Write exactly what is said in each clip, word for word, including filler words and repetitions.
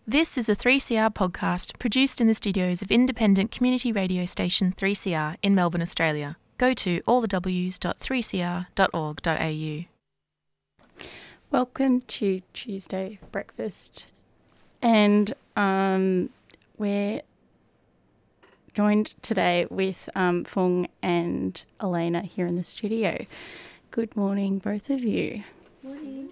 This is a three C R podcast produced in the studios of independent community radio station three C R in Melbourne, Australia. Go to all the w s dot three c r dot org dot a u. Welcome to Tuesday Breakfast. And um, we're joined today with um, Fung and Elena here in the studio. Good morning, both of you. Morning.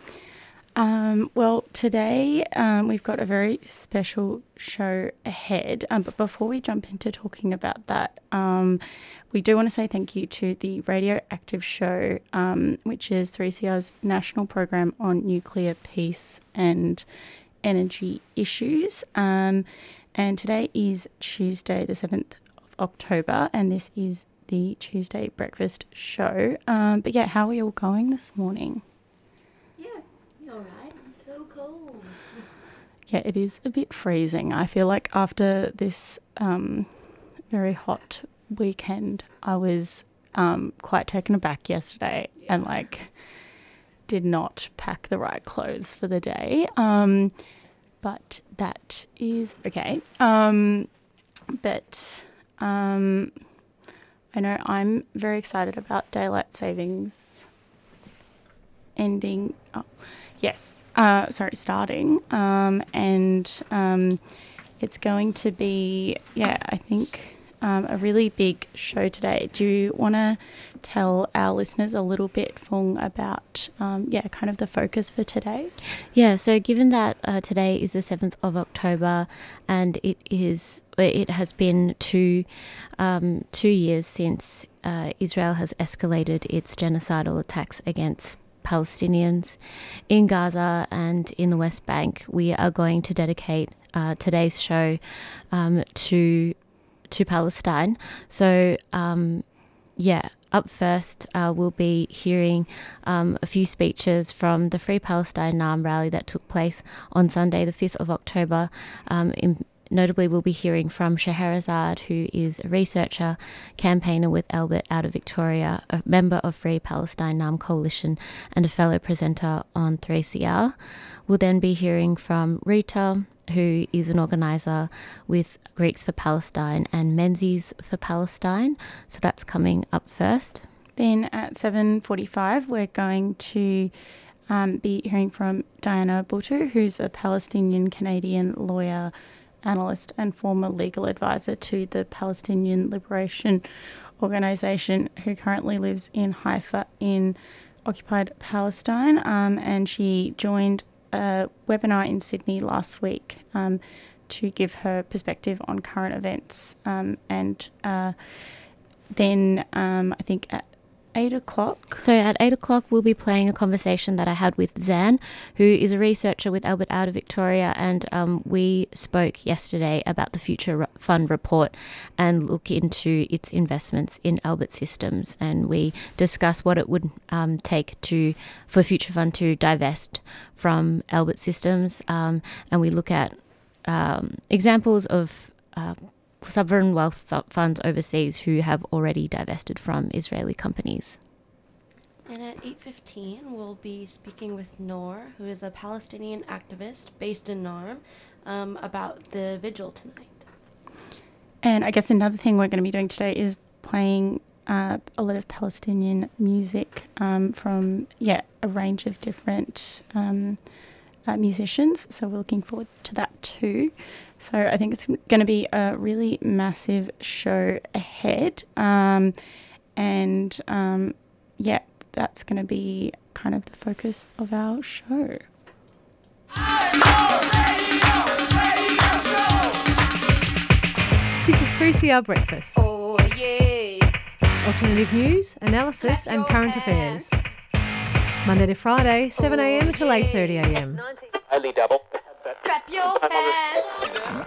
Um, well, today um, we've got a very special show ahead. Um, but before we jump into talking about that, um, we do want to say thank you to the Radioactive Show, um, which is three C R's national program on nuclear peace and energy issues. Um, and today is Tuesday, the seventh of October, and this is the Tuesday Breakfast Show. Um, but yeah, how are we all going this morning? All right. It's so cold. Yeah, it is a bit freezing. I feel like after this um, very hot weekend, I was um, quite taken aback yesterday yeah. and like did not pack the right clothes for the day. Um, but that is okay. Um, but um, I know I'm very excited about daylight savings ending. Oh. Yes, uh, sorry, starting, um, and um, it's going to be, yeah, I think um, a really big show today. Do you want to tell our listeners a little bit, Fung, about, um, yeah, kind of the focus for today? Yeah, so given that uh, today is the seventh of October and it is, it has been two, um, two years since uh, Israel has escalated its genocidal attacks against Palestinians in Gaza and in the West Bank, we are going to dedicate uh, today's show um, to to Palestine. So, um, yeah, up first uh, we'll be hearing um, a few speeches from the Free Palestine Naam rally that took place on Sunday, the fifth of October. Um, in Notably, we'll be hearing from Scheherazade, who is a researcher, campaigner with Albert out of Victoria, a member of Free Palestine Naam Coalition, and a fellow presenter on three C R. We'll then be hearing from Rita, who is an organiser with Greeks for Palestine and Menzies for Palestine. So that's coming up first. Then at seven forty-five, we're going to um, be hearing from Diana Buttu, who's a Palestinian-Canadian lawyer, analyst and former legal advisor to the Palestinian Liberation Organization, who currently lives in Haifa in occupied Palestine. Um, and she joined a webinar in Sydney last week um, to give her perspective on current events. Um, and uh, then um, I think at eight o'clock. So at eight o'clock, we'll be playing a conversation that I had with Zan, who is a researcher with Albert out of Victoria, and um, we spoke yesterday about the Future Fund report and look into its investments in Albert Systems, and we discuss what it would um, take to for Future Fund to divest from Albert Systems, um, and we look at um, examples of uh, sovereign wealth th- funds overseas who have already divested from Israeli companies. And at eight fifteen, we'll be speaking with Noor, who is a Palestinian activist based in Naarm, um, about the vigil tonight. And I guess another thing we're going to be doing today is playing uh, a lot of Palestinian music um, from, yeah, a range of different um, uh, musicians. So we're looking forward to that too. So I think it's going to be a really massive show ahead. Um, and, um, yeah, that's going to be kind of the focus of our show. This is three C R Breakfast. Oh, yeah. Alternative news, analysis and current affairs. Monday to Friday, seven a m till eight thirty a m. Highly double. Clap your hands.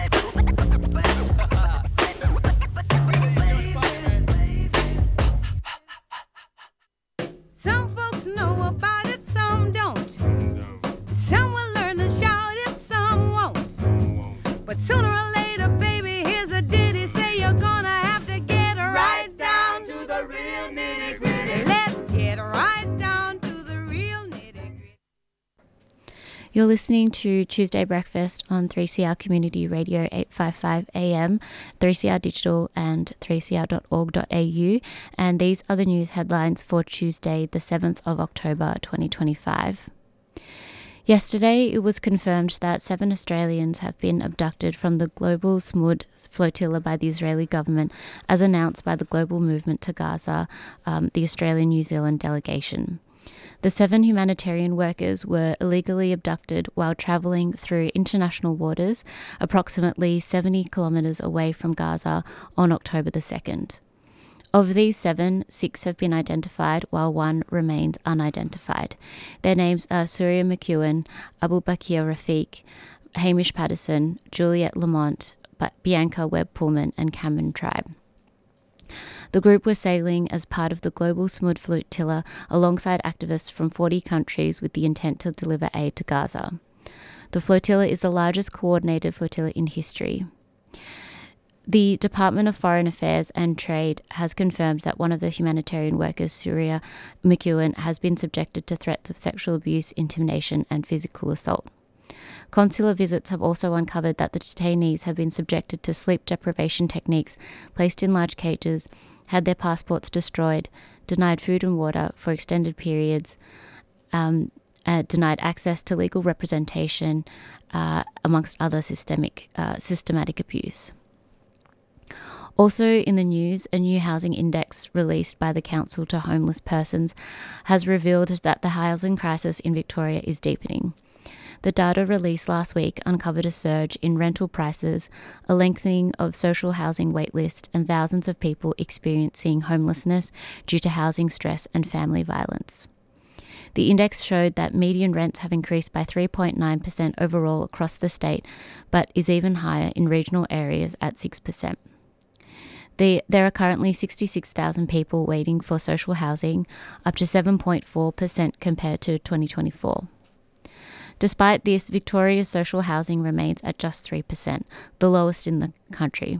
Some folks know about it, some don't. Some will learn to shout it, some won't. But sooner or later, baby, here's a ditty. Say you're gonna have to get right down to the real nitty gritty. Let's get right down to the real nitty gritty. You're listening to Tuesday Breakfast on three C R Community Radio eight fifty-five A M, three C R Digital and three c r dot org dot a u, and these are the news headlines for Tuesday the seventh of October twenty twenty-five. Yesterday, it was confirmed that seven Australians have been abducted from the Global Smud flotilla by the Israeli government, as announced by the Global Movement to Gaza, um, the Australian-New Zealand delegation. The seven humanitarian workers were illegally abducted while travelling through international waters, approximately seventy kilometres away from Gaza, on October the second. Of these seven, six have been identified, while one remains unidentified. Their names are Surya McEwen, Abu Bakr Rafiq, Hamish Patterson, Juliette Lamont, Bianca Webb-Pullman, and Cameron Tribe. The group was sailing as part of the Global Smud flotilla alongside activists from forty countries with the intent to deliver aid to Gaza. The flotilla is the largest coordinated flotilla in history. The Department of Foreign Affairs and Trade has confirmed that one of the humanitarian workers, Surya McEwen, has been subjected to threats of sexual abuse, intimidation, and physical assault. Consular visits have also uncovered that the detainees have been subjected to sleep deprivation techniques, placed in large cages, had their passports destroyed, denied food and water for extended periods, um, uh, denied access to legal representation, uh, amongst other systemic, uh, systematic abuse. Also in the news, a new housing index released by the Council to Homeless Persons has revealed that the housing crisis in Victoria is deepening. The data released last week uncovered a surge in rental prices, a lengthening of social housing waitlist, and thousands of people experiencing homelessness due to housing stress and family violence. The index showed that median rents have increased by three point nine percent overall across the state, but is even higher in regional areas at six percent. The, there are currently sixty-six thousand people waiting for social housing, up to seven point four percent compared to twenty twenty-four. Despite this, Victoria's social housing remains at just three percent, the lowest in the country.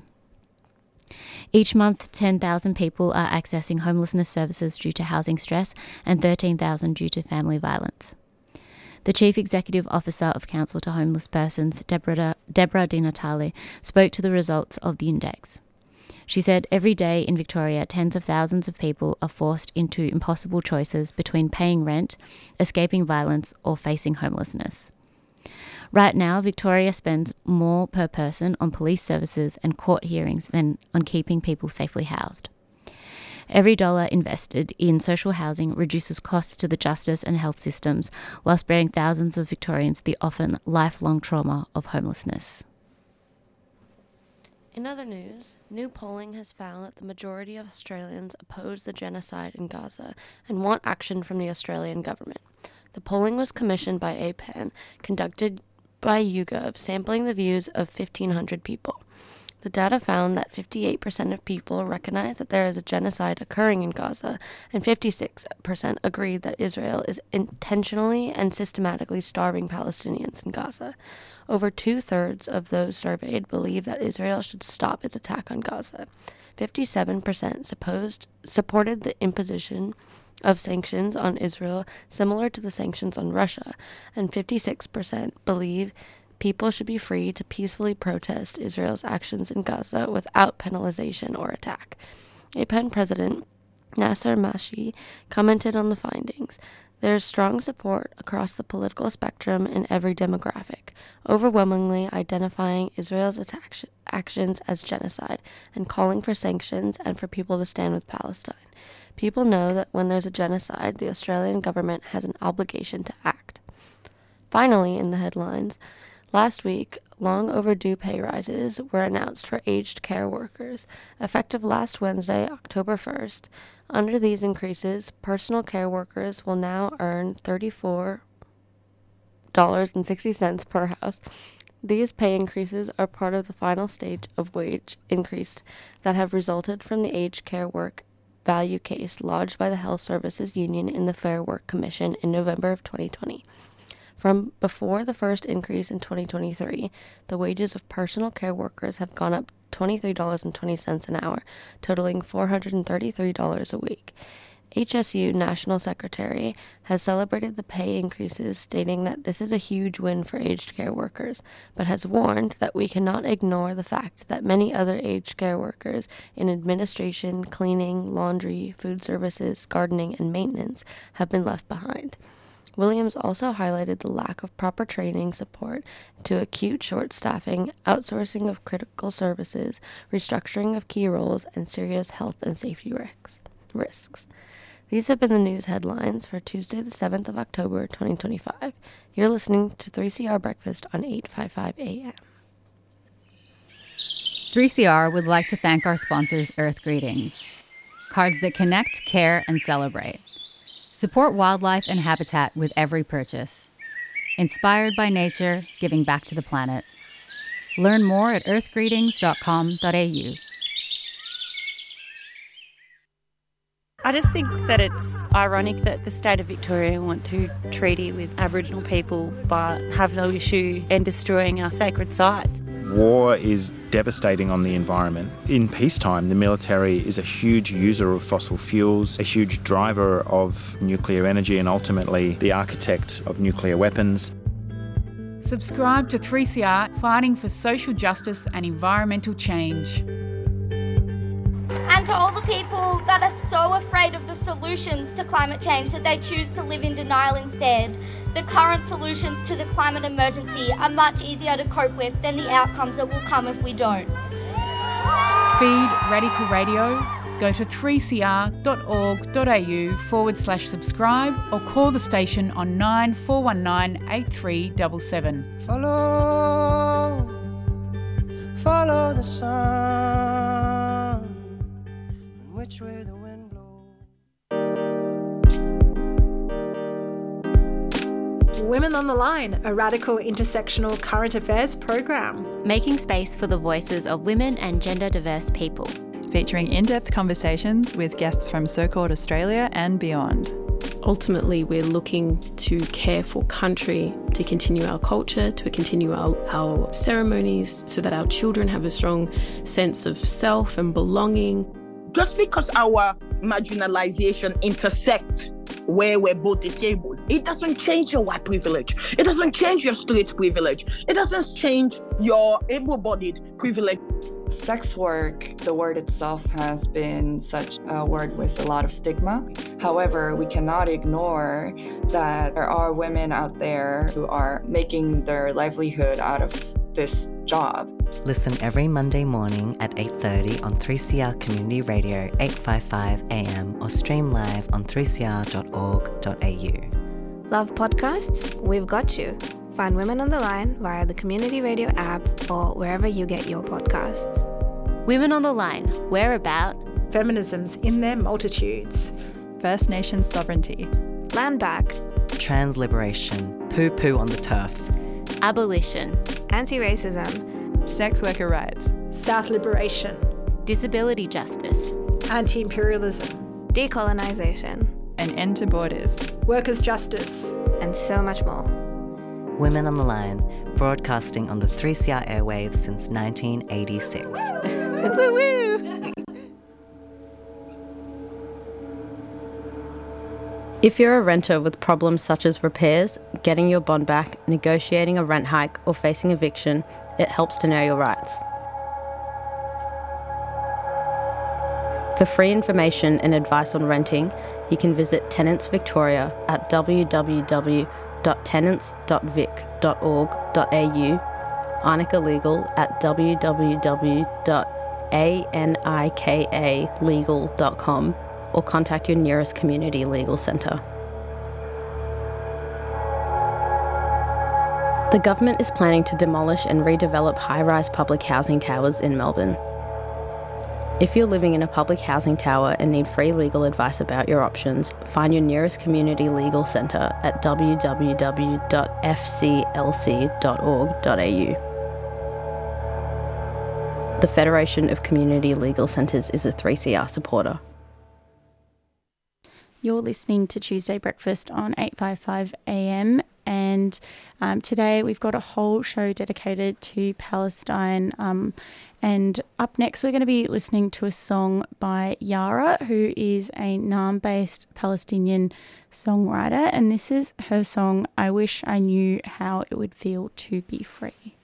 Each month, ten thousand people are accessing homelessness services due to housing stress and thirteen thousand due to family violence. The Chief Executive Officer of Council to Homeless Persons, Deborah, Deborah Di Natale, spoke to the results of the index. She said every day in Victoria, tens of thousands of people are forced into impossible choices between paying rent, escaping violence, or facing homelessness. Right now, Victoria spends more per person on police services and court hearings than on keeping people safely housed. Every dollar invested in social housing reduces costs to the justice and health systems, while sparing thousands of Victorians the often lifelong trauma of homelessness. In other news, new polling has found that the majority of Australians oppose the genocide in Gaza and want action from the Australian government. The polling was commissioned by A P A N, conducted by YouGov, sampling the views of fifteen hundred people. The data found that fifty-eight percent of people recognize that there is a genocide occurring in Gaza, and fifty-six percent agreed that Israel is intentionally and systematically starving Palestinians in Gaza. Over two-thirds of those surveyed believe that Israel should stop its attack on Gaza. fifty-seven percent supposed, supported the imposition of sanctions on Israel similar to the sanctions on Russia, and fifty-six percent believe people should be free to peacefully protest Israel's actions in Gaza without penalization or attack. A P A N President Nasser Mashi commented on the findings. There is strong support across the political spectrum in every demographic, overwhelmingly identifying Israel's attack- actions as genocide and calling for sanctions and for people to stand with Palestine. People know that when there's a genocide, the Australian government has an obligation to act. Finally, in the headlines, last week, long overdue pay rises were announced for aged care workers, effective last Wednesday, October first. Under these increases, personal care workers will now earn thirty-four dollars and sixty cents per house. These pay increases are part of the final stage of wage increase that have resulted from the aged care work value case lodged by the Health Services Union in the Fair Work Commission in November of twenty twenty. From before the first increase in twenty twenty-three, the wages of personal care workers have gone up twenty-three dollars and twenty cents an hour, totaling four hundred thirty-three dollars a week. H S U National Secretary has celebrated the pay increases, stating that this is a huge win for aged care workers, but has warned that we cannot ignore the fact that many other aged care workers in administration, cleaning, laundry, food services, gardening, and maintenance have been left behind. Williams also highlighted the lack of proper training support to acute short staffing, outsourcing of critical services, restructuring of key roles, and serious health and safety risks. risks. These have been the news headlines for Tuesday, the seventh of October, twenty twenty-five. You're listening to three C R Breakfast on eight fifty-five A M. three C R would like to thank our sponsors, Earth Greetings. Cards that connect, care, and celebrate. Support wildlife and habitat with every purchase. Inspired by nature, giving back to the planet. Learn more at earth greetings dot com dot a u. I just think that it's ironic that the state of Victoria want to treaty with Aboriginal people but have no issue in destroying our sacred sites. War is devastating on the environment. In peacetime, the military is a huge user of fossil fuels, a huge driver of nuclear energy, and ultimately the architect of nuclear weapons. Subscribe to three C R, fighting for social justice and environmental change. And to all the people that are so afraid of the solutions to climate change that they choose to live in denial instead, the current solutions to the climate emergency are much easier to cope with than the outcomes that will come if we don't. Feed Radical Radio. Go to three c r dot org dot a u forward slash subscribe or call the station on nine four one nine eight three seven seven. Follow, follow the sun, which way the wind blows. Women on the Line, a radical intersectional current affairs program. Making space for the voices of women and gender diverse people. Featuring in-depth conversations with guests from so-called Australia and beyond. Ultimately, we're looking to care for country, to continue our culture, to continue our, our ceremonies so that our children have a strong sense of self and belonging. Just because our marginalization intersect where we're both disabled, it doesn't change your white privilege. It doesn't change your straight privilege. It doesn't change your able-bodied privilege. Sex work, the word itself has been such a word with a lot of stigma. However, we cannot ignore that there are women out there who are making their livelihood out of this job. Listen every Monday morning at eight thirty on three C R Community Radio eight fifty-five A M or stream live on three c r dot org dot a u. Love podcasts? We've got you. Find Women on the Line via the Community Radio app or wherever you get your podcasts. Women on the Line, we're about feminisms in their multitudes, First Nations sovereignty, land back, trans liberation, poo-poo on the turfs, abolition, anti-racism, sex worker rights, South liberation, disability justice, anti-imperialism, decolonisation, an end to borders, workers' justice, and so much more. Women on the Line, broadcasting on the three C R airwaves since nineteen eighty-six. Woo woo! If you're a renter with problems such as repairs, getting your bond back, negotiating a rent hike, or facing eviction, it helps to know your rights. For free information and advice on renting, you can visit Tenants Victoria at w w w dot tenants dot vic dot org dot a u, Arnica Legal at w w w dot anika legal dot com, or contact your nearest community legal centre. The government is planning to demolish and redevelop high-rise public housing towers in Melbourne. If you're living in a public housing tower and need free legal advice about your options, find your nearest community legal centre at w w w dot f c l c dot org dot a u. The Federation of Community Legal Centres is a three C R supporter. You're listening to Tuesday Breakfast on eight fifty-five A M, and um, today we've got a whole show dedicated to Palestine um, And up next, we're going to be listening to a song by Yara, who is a Naam-based Palestinian songwriter. And this is her song, I Wish I Knew How It Would Feel to Be Free.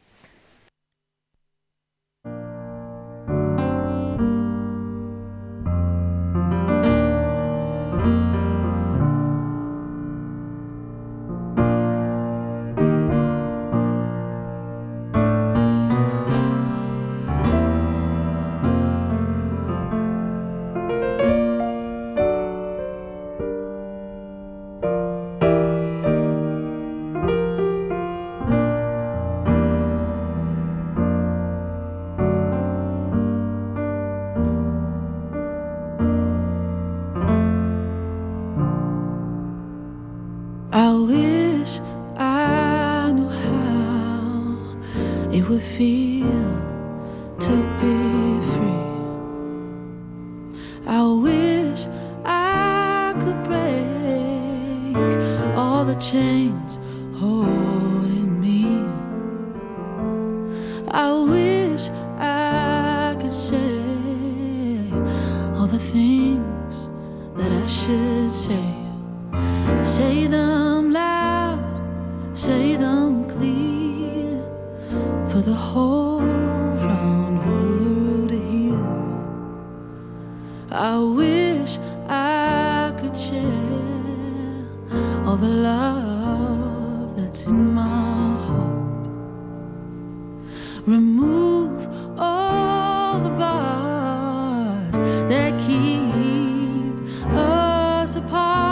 I wish I knew how it would feel to be free. I wish I could break all the chains holding me. I wish I could say all the things that I should say. Say them loud, say them clear, for the whole round world to hear. I wish I could share all the love that's in my heart. Remove all the bars that keep us apart.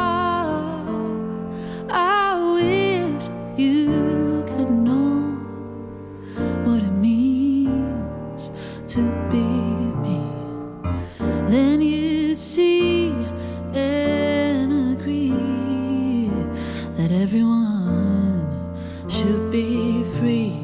You could know what it means to be me. Then you'd see and agree that everyone should be free.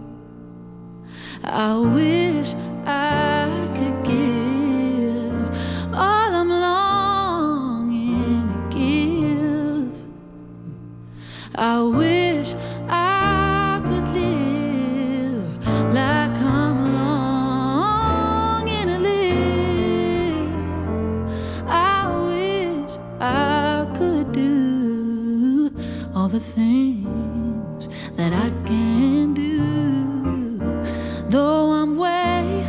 I wish I could give all I'm longing to give. I wish I could live like I'm longing to live. I wish I could do all the things that I can do, though I'm way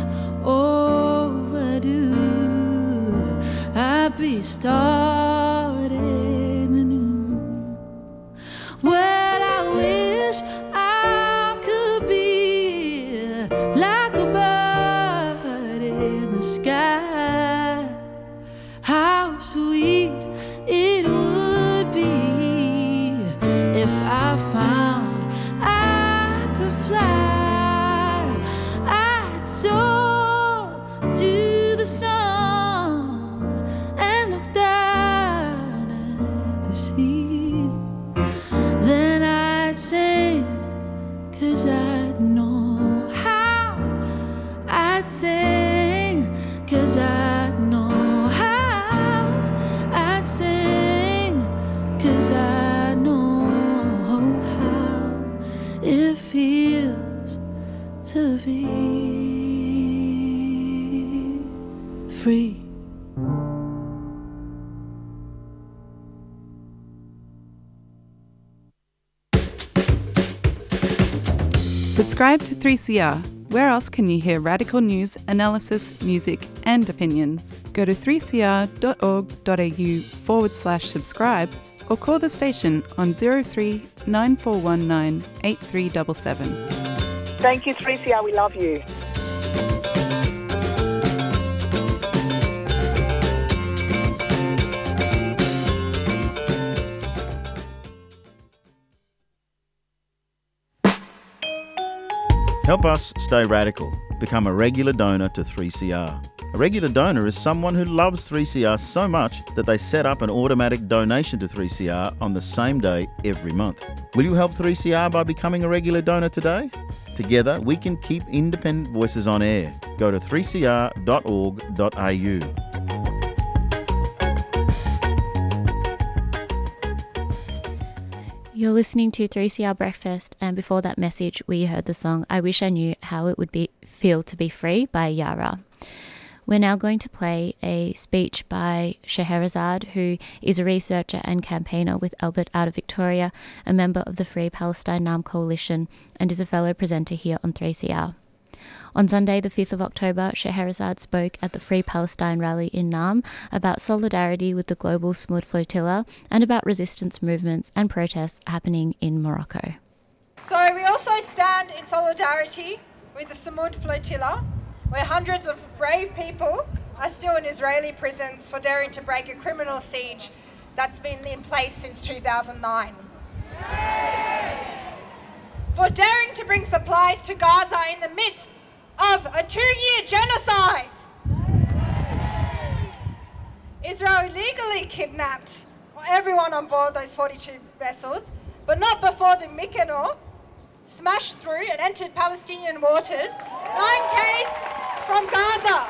overdue. I'd be starting anew. Well, I wish I could be like a bird in the sky. How sweet it would be if I found I could fly. I'd soar to the sun and look down at the sea. Then I'd sing, 'cause I'd know how. I'd sing, 'cause I'd know how. I'd sing, 'cause I know how it feels to be free. Subscribe to three C R. Where else can you hear radical news, analysis, music, and opinions? Go to three c r dot org dot a u forward slash subscribe or call the station on zero three nine four one nine eight three seven seven. Thank you, three C R. We love you. Help us stay radical. Become a regular donor to three C R. A regular donor is someone who loves three C R so much that they set up an automatic donation to three C R on the same day every month. Will you help three C R by becoming a regular donor today? Together, we can keep independent voices on air. Go to three c r dot org dot a u. You're listening to three C R Breakfast, and before that message, we heard the song I Wish I Knew How It Would Be Feel to Be Free by Yara. We're now going to play a speech by Scheherazade, who is a researcher and campaigner with Albert out of Victoria, a member of the Free Palestine Naam Coalition, and is a fellow presenter here on three C R. On Sunday, the fifth of October, Scheherazade spoke at the Free Palestine rally in Naam about solidarity with the global Smoud flotilla and about resistance movements and protests happening in Morocco. So we also stand in solidarity with the Smoud flotilla, where hundreds of brave people are still in Israeli prisons for daring to break a criminal siege that's been in place since two thousand nine. For daring to bring supplies to Gaza in the midst of a two-year genocide. Israel illegally kidnapped everyone on board those forty-two vessels, but not before the Mykonos smashed through and entered Palestinian waters, nine k's from Gaza.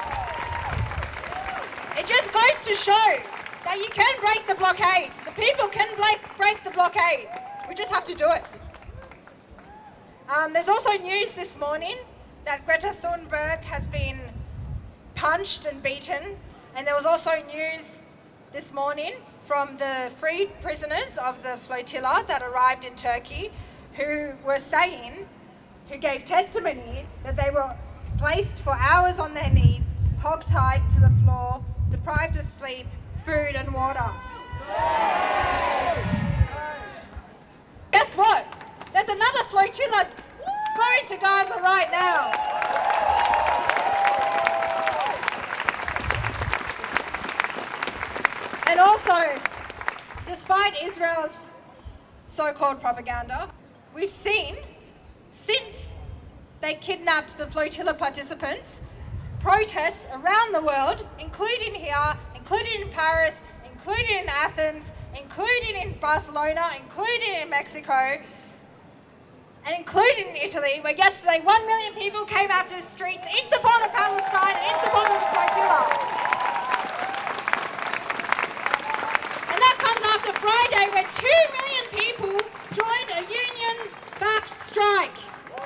It just goes to show that you can break the blockade. The people can break the blockade. We just have to do it. Um, there's also news this morning that Greta Thunberg has been punched and beaten, and there was also news this morning from the freed prisoners of the flotilla that arrived in Turkey, who were saying, who gave testimony that they were placed for hours on their knees, hog-tied to the floor, deprived of sleep, food and water. Guess what? There's another flotilla going to Gaza right now. And also, despite Israel's so-called propaganda, we've seen, since they kidnapped the flotilla participants, protests around the world, including here, including in Paris, including in Athens, including in Barcelona, including in Mexico, and including in Italy, where yesterday one million people came out to the streets in support of Palestine and in support of the flotilla. And that comes after Friday, where two million people joined a union-backed strike.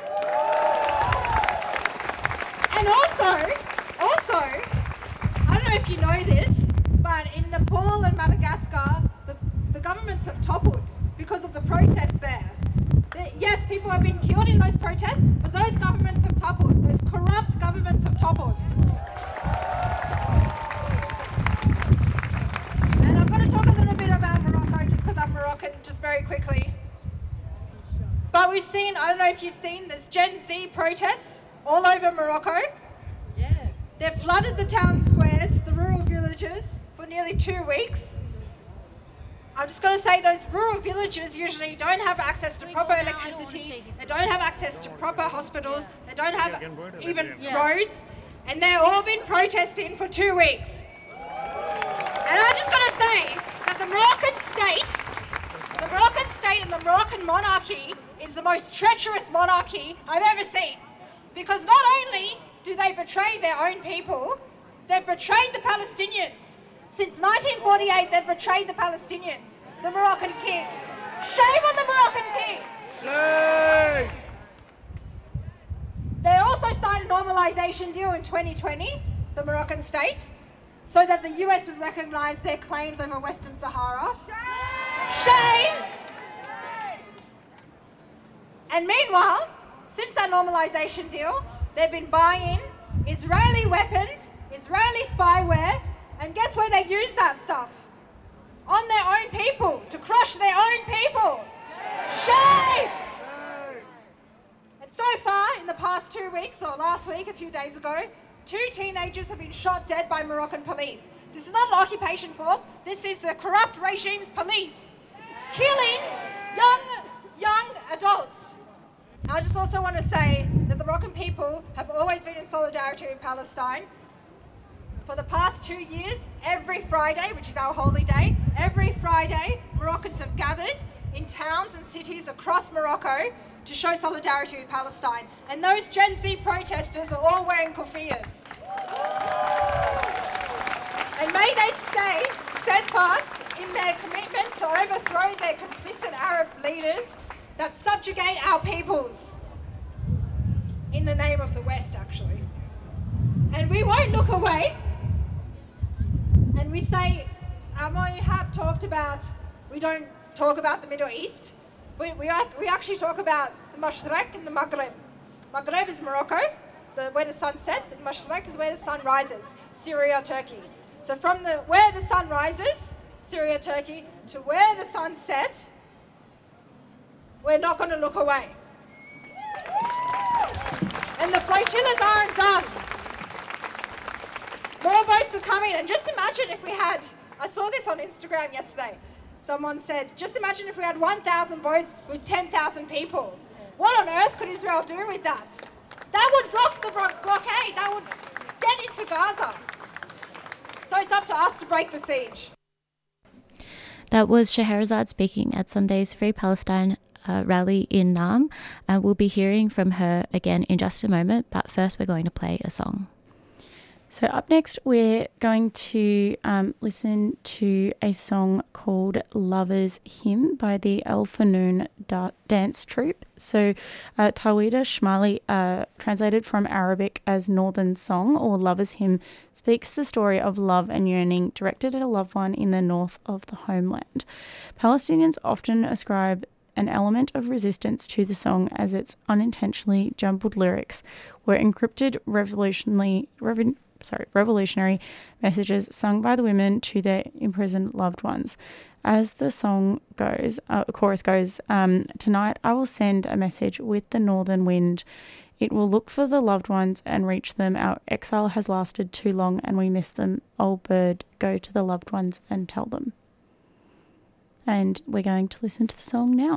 And also, also, I don't know if you know this, but in Nepal and Madagascar, the, the governments have toppled because of the protests there. Yes, people have been killed in those protests, but those governments have toppled. Those corrupt governments have toppled. And I'm going to talk a little bit about Morocco, just because I'm Moroccan, just very quickly. But we've seen, I don't know if you've seen, there's Gen Z protests all over Morocco. Yeah. They've flooded the town squares, the rural villages, for nearly two weeks. I'm just going to say those rural villages usually don't have access to proper electricity, they don't have access to proper hospitals, they don't have even roads, and they've all been protesting for two weeks. And I'm just going to say that the Moroccan state, the Moroccan state and the Moroccan monarchy is the most treacherous monarchy I've ever seen. Because not only do they betray their own people, they've betrayed the Palestinians. Since nineteen forty-eight, they've betrayed the Palestinians, the Moroccan king. Shame on the Moroccan king! Shame! They also signed a normalisation deal in twenty twenty, the Moroccan state, so that the U S would recognise their claims over Western Sahara. Shame! Shame! And meanwhile, since that normalisation deal, they've been buying Israeli weapons, Israeli spyware, and guess where they use that stuff? On their own people, to crush their own people. Shame! And so far, in the past two weeks, or last week, a few days ago, two teenagers have been shot dead by Moroccan police. This is not an occupation force, this is the corrupt regime's police, killing young, young adults. I just also want to say that the Moroccan people have always been in solidarity with Palestine. For the past two years, every Friday, which is our holy day, every Friday, Moroccans have gathered in towns and cities across Morocco to show solidarity with Palestine. And those Gen Z protesters are all wearing kufias. And may they stay steadfast in their commitment to overthrow their complicit Arab leaders that subjugate our peoples in the name of the West, actually. And we won't look away. And we say, Amo, you have talked about, we don't talk about the Middle East. We, we, are, we actually talk about the Mashriq and the Maghreb. Maghreb is Morocco, the, where the sun sets, and Mashriq is where the sun rises, Syria, Turkey. So from the where the sun rises, Syria, Turkey, to where the sun sets, we're not going to look away. And the flotillas aren't done. More boats are coming, and just imagine if we had, I saw this on Instagram yesterday, someone said, just imagine if we had one thousand boats with ten thousand people. What on earth could Israel do with that? That would block the blockade, that would get into Gaza. So it's up to us to break the siege. That was Scheherazade speaking at Sunday's Free Palestine uh, rally in Naam. Uh, we'll be hearing from her again in just a moment, but first we're going to play a song. So up next, we're going to um, listen to a song called Lover's Hymn by the El Fanoon da- Dance Troupe. So uh, Tawida Shmali, uh, translated from Arabic as Northern Song or Lover's Hymn, speaks the story of love and yearning directed at a loved one in the north of the homeland. Palestinians often ascribe an element of resistance to the song as its unintentionally jumbled lyrics were encrypted revolutionary... Rev- sorry, revolutionary messages sung by the women to their imprisoned loved ones. As the song goes, uh, chorus goes, um, tonight I will send a message with the northern wind. It will look for the loved ones and reach them. Our exile has lasted too long and we miss them. Old bird, go to the loved ones and tell them. And we're going to listen to the song now.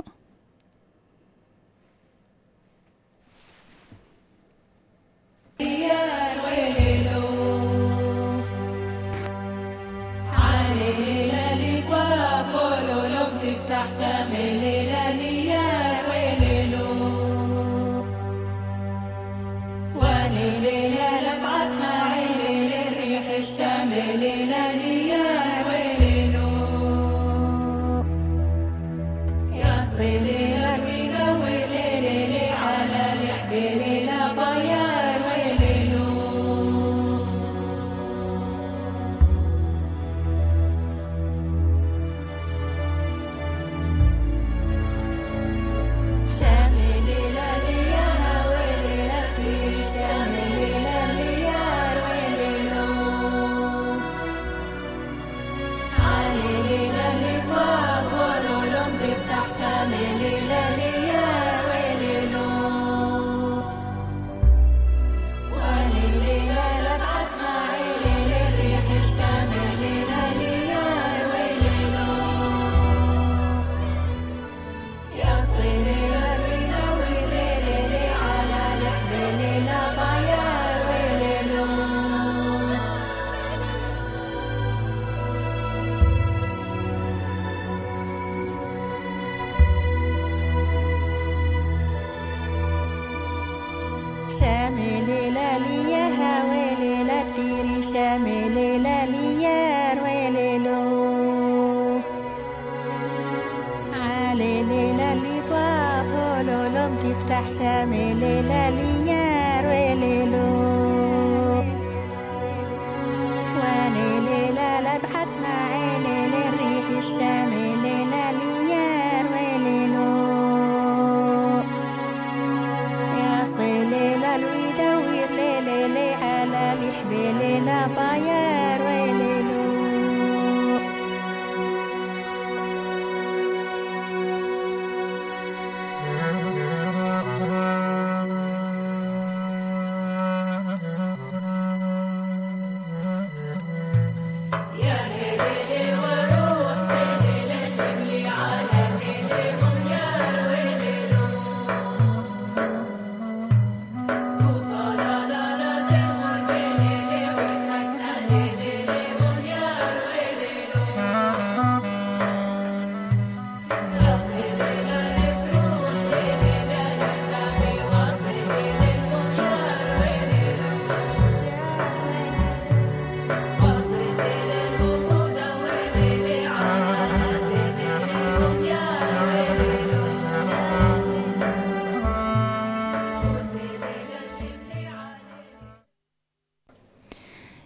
Yeah.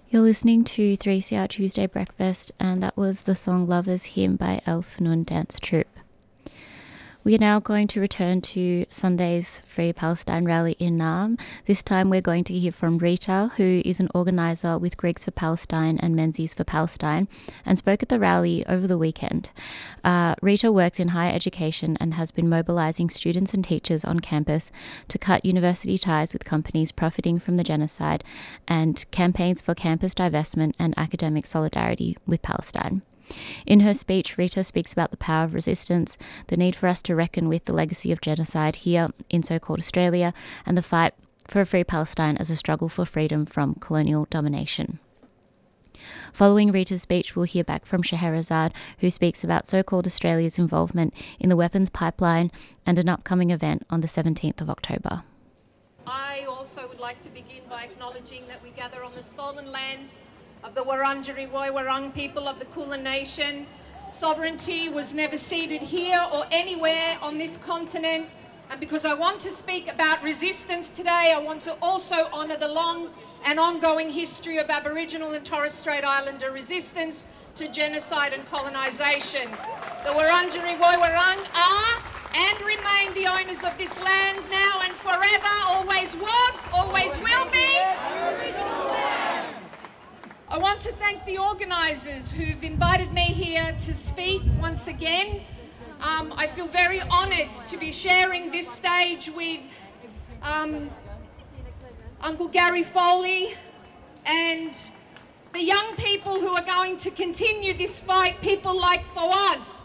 You're listening to three C R Tuesday Breakfast, and that was the song Lover's Hymn by Elf Nun Dance Troupe. We are now going to return to Sunday's Free Palestine rally in Naarm. This time we're going to hear from Rita, who is an organiser with Greeks for Palestine and Menzies for Palestine, and spoke at the rally over the weekend. Uh, Rita works in higher education and has been mobilising students and teachers on campus to cut university ties with companies profiting from the genocide and campaigns for campus divestment and academic solidarity with Palestine. In her speech, Rita speaks about the power of resistance, the need for us to reckon with the legacy of genocide here in so-called Australia, and the fight for a free Palestine as a struggle for freedom from colonial domination. Following Rita's speech, we'll hear back from Scheherazade, who speaks about so-called Australia's involvement in the weapons pipeline and an upcoming event on the seventeenth of October. I also would like to begin by acknowledging that we gather on the stolen lands of the Wurundjeri Woi Wurrung people of the Kulin Nation. Sovereignty was never ceded here or anywhere on this continent. And because I want to speak about resistance today, I want to also honour the long and ongoing history of Aboriginal and Torres Strait Islander resistance to genocide and colonisation. The Wurundjeri Woi Wurrung are and remain the owners of this land now and forever, always was, always will be. I want to thank the organisers who've invited me here to speak once again. Um, I feel very honoured to be sharing this stage with um, Uncle Gary Foley and the young people who are going to continue this fight, people like Fawaz.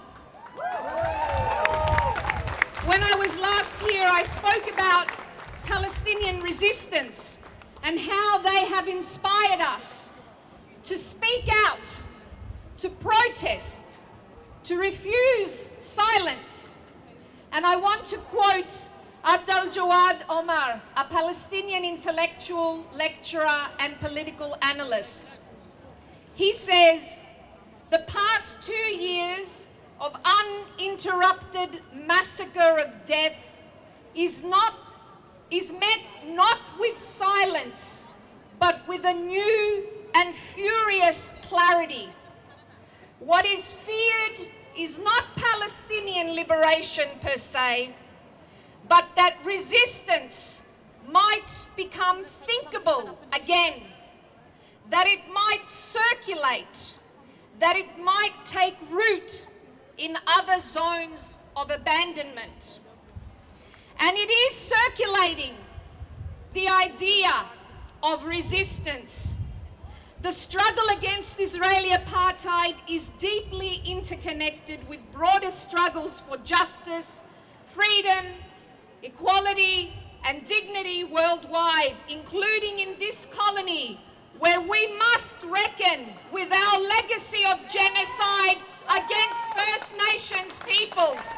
When I was last here, I spoke about Palestinian resistance and how they have inspired us to speak out, to protest, to refuse silence. And I want to quote Abdel Jawad Omar, a Palestinian intellectual, lecturer and political analyst. He says, the past two years of uninterrupted massacre of death is not is met not with silence, but with a new and furious clarity. What is feared is not Palestinian liberation per se, but that resistance might become thinkable again, that it might circulate, that it might take root in other zones of abandonment. And it is circulating the idea of resistance. The struggle against Israeli apartheid is deeply interconnected with broader struggles for justice, freedom, equality, and dignity worldwide, including in this colony, where we must reckon with our legacy of genocide against First Nations peoples.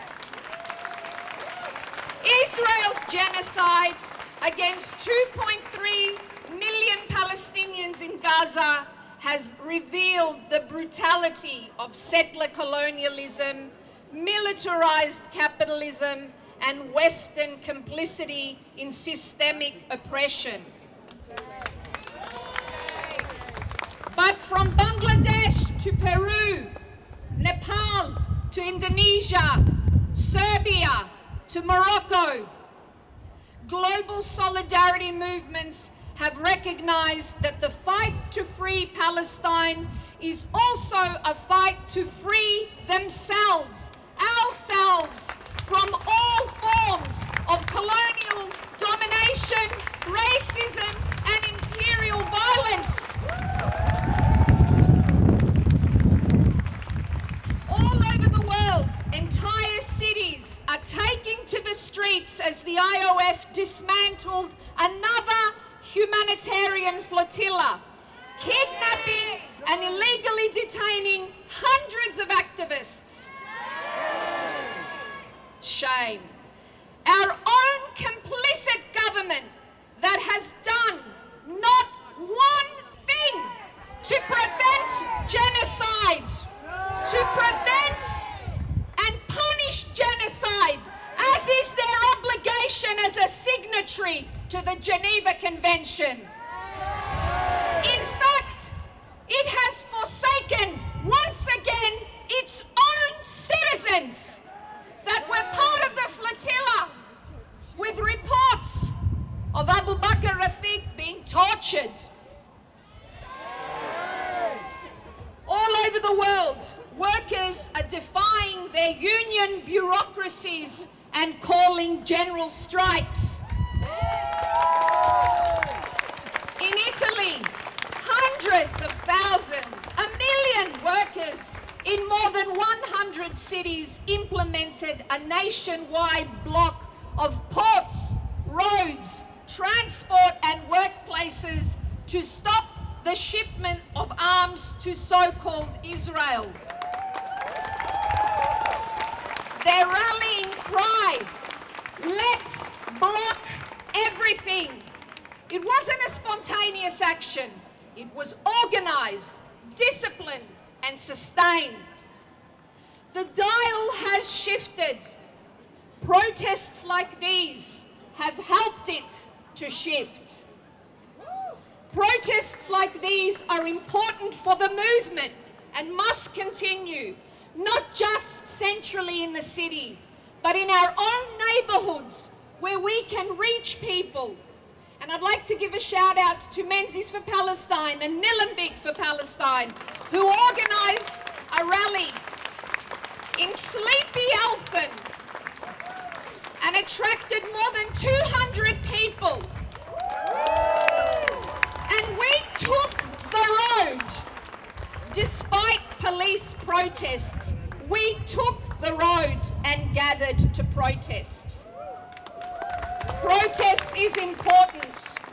Israel's genocide against two point three million Palestinians in Gaza has revealed the brutality of settler colonialism, militarized capitalism, and Western complicity in systemic oppression. But from Bangladesh to Peru, Nepal to Indonesia, Serbia to Morocco, global solidarity movements have recognized that the fight to free Palestine is also a fight to free themselves, ourselves, from all forms of colonial domination, racism, and imperial violence. All over the world, entire cities are taking to the streets as the I O F dismantled another humanitarian flotilla, kidnapping and illegally detaining hundreds of activists. Shame. Our own complicit government that has done not one thing to prevent genocide, to prevent and punish genocide, as is their obligation as a signatory to the Geneva Convention. In fact, has forsaken once again its own citizens that were part of the flotilla, with reports of Abu Bakr Rafiq being tortured. All over the world, workers are defying their union bureaucracies and calling general strikes. In Italy, hundreds of thousands, a million workers in more than one hundred cities implemented a nationwide block of ports, roads, transport and workplaces to stop the shipment of arms to so-called Israel. Their rallying cry, let's block everything. It wasn't a spontaneous action. It was organized, disciplined, and sustained. The dial has shifted. Protests like these have helped it to shift. Protests like these are important for the movement and must continue, not just centrally in the city, but in our own neighbourhoods where we can reach people. And I'd like to give a shout out to Menzies for Palestine and Nillumbik for Palestine, who organised a rally in Sleepy Eltham and attracted more than two hundred people. And we took the road. Despite police protests, we took the road and gathered to protest. Protest is important,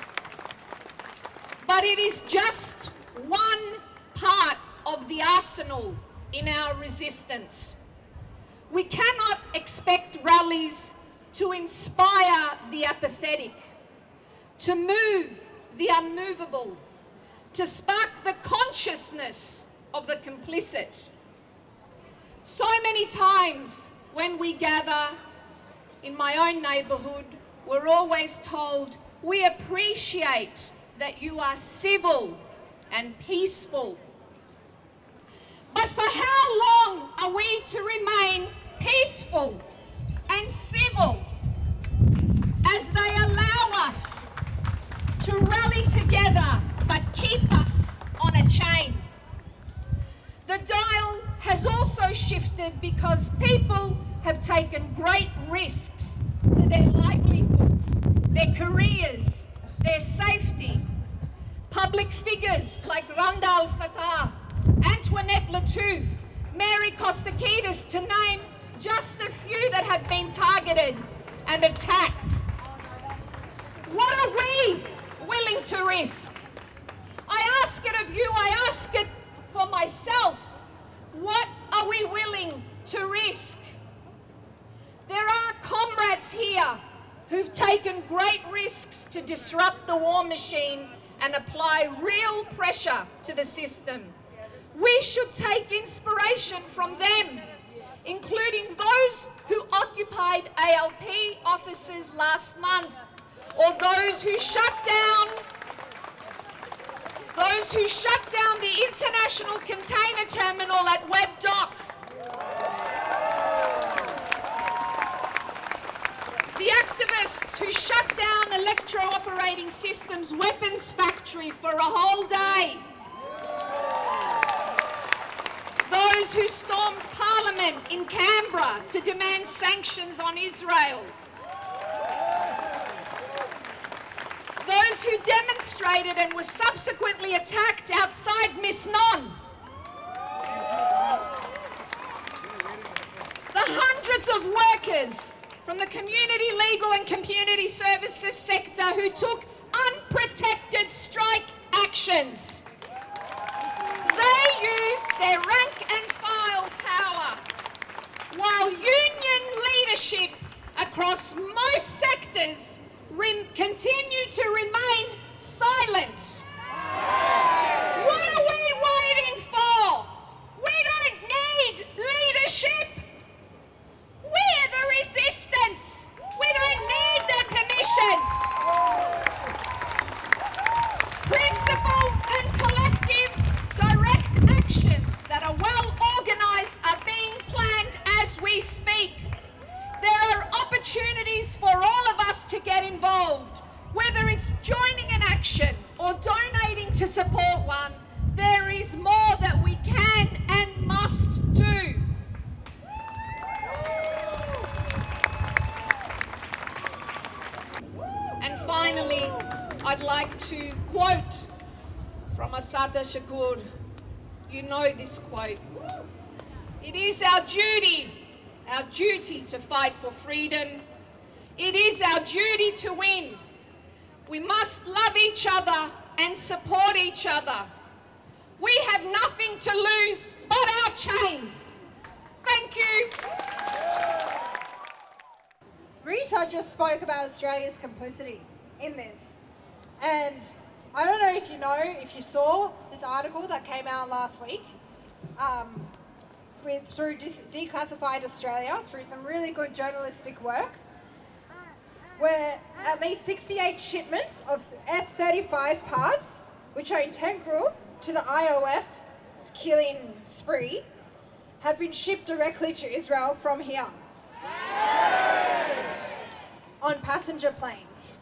but it is just one part of the arsenal in our resistance. We cannot expect rallies to inspire the apathetic, to move the unmovable, to spark the consciousness of the complicit. So many times when we gather in my own neighbourhood, we're always told, we appreciate that you are civil and peaceful. But for how long are we to remain peaceful and civil as they allow us to rally together but keep us on a chain? The dial has also shifted because people have taken great risks to their livelihoods, their careers, their safety. Public figures like Randa Al-Fatah, Antoinette Lattouf, Mary Kostakidis, to name just a few that have been targeted and attacked. What are we willing to risk? I ask it of you, I ask it for myself. What are we willing to risk? There are comrades here who've taken great risks to disrupt the war machine and apply real pressure to the system. We should take inspiration from them, including those who occupied A L P offices last month, or those who shut down those who shut down the International Container Terminal at Webb Dock. The activists who shut down Electro-Operating Systems weapons factory for a whole day. Those who stormed Parliament in Canberra to demand sanctions on Israel. Those who demonstrated and were subsequently attacked outside Miss Non. The hundreds of workers from the community legal and community services sector who took unprotected strike actions. They used their rank and file power, while union leadership across most sectors rem- continue to remain silent. What are we waiting for? We don't need leadership. We're the resistance. We don't need their permission. Principled and collective direct to support one, there is more that we can and must do. And finally, I'd like to quote from Assata Shakur. You know this quote. It is our duty, our duty to fight for freedom. It is our duty to win. We must love each other and support each other. We have nothing to lose but our chains. Thank you. Rita just spoke about Australia's complicity in this. And I don't know if you know, if you saw this article that came out last week um, with, through Dis- Declassified Australia, through some really good journalistic work, where at least sixty-eight shipments of F thirty-five parts, which are integral to the I O F's killing spree, have been shipped directly to Israel from here on passenger planes.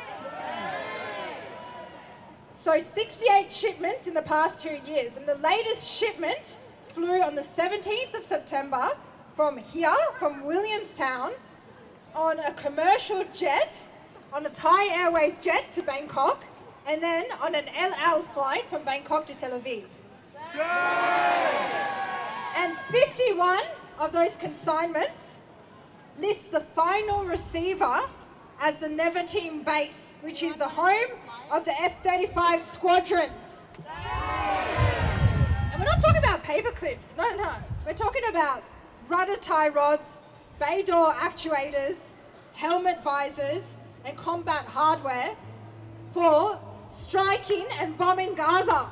So sixty-eight shipments in the past two years, and the latest shipment flew on the seventeenth of September from here, from Williamstown, on a commercial jet, on a Thai Airways jet to Bangkok, and then on an El Al flight from Bangkok to Tel Aviv. And fifty-one of those consignments list the final receiver as the Nevatim base, which is the home of the F thirty-five squadrons. And we're not talking about paper clips, no, no. We're talking about rudder tie rods, bay door actuators, helmet visors, and combat hardware for striking and bombing Gaza.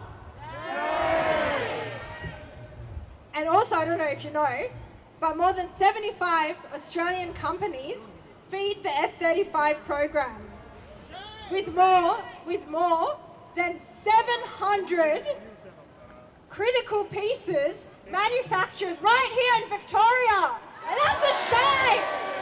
And also, I don't know if you know, but more than seventy-five Australian companies feed the F thirty-five program, with more, with more than seven hundred critical pieces manufactured right here in Victoria. And that's a shame.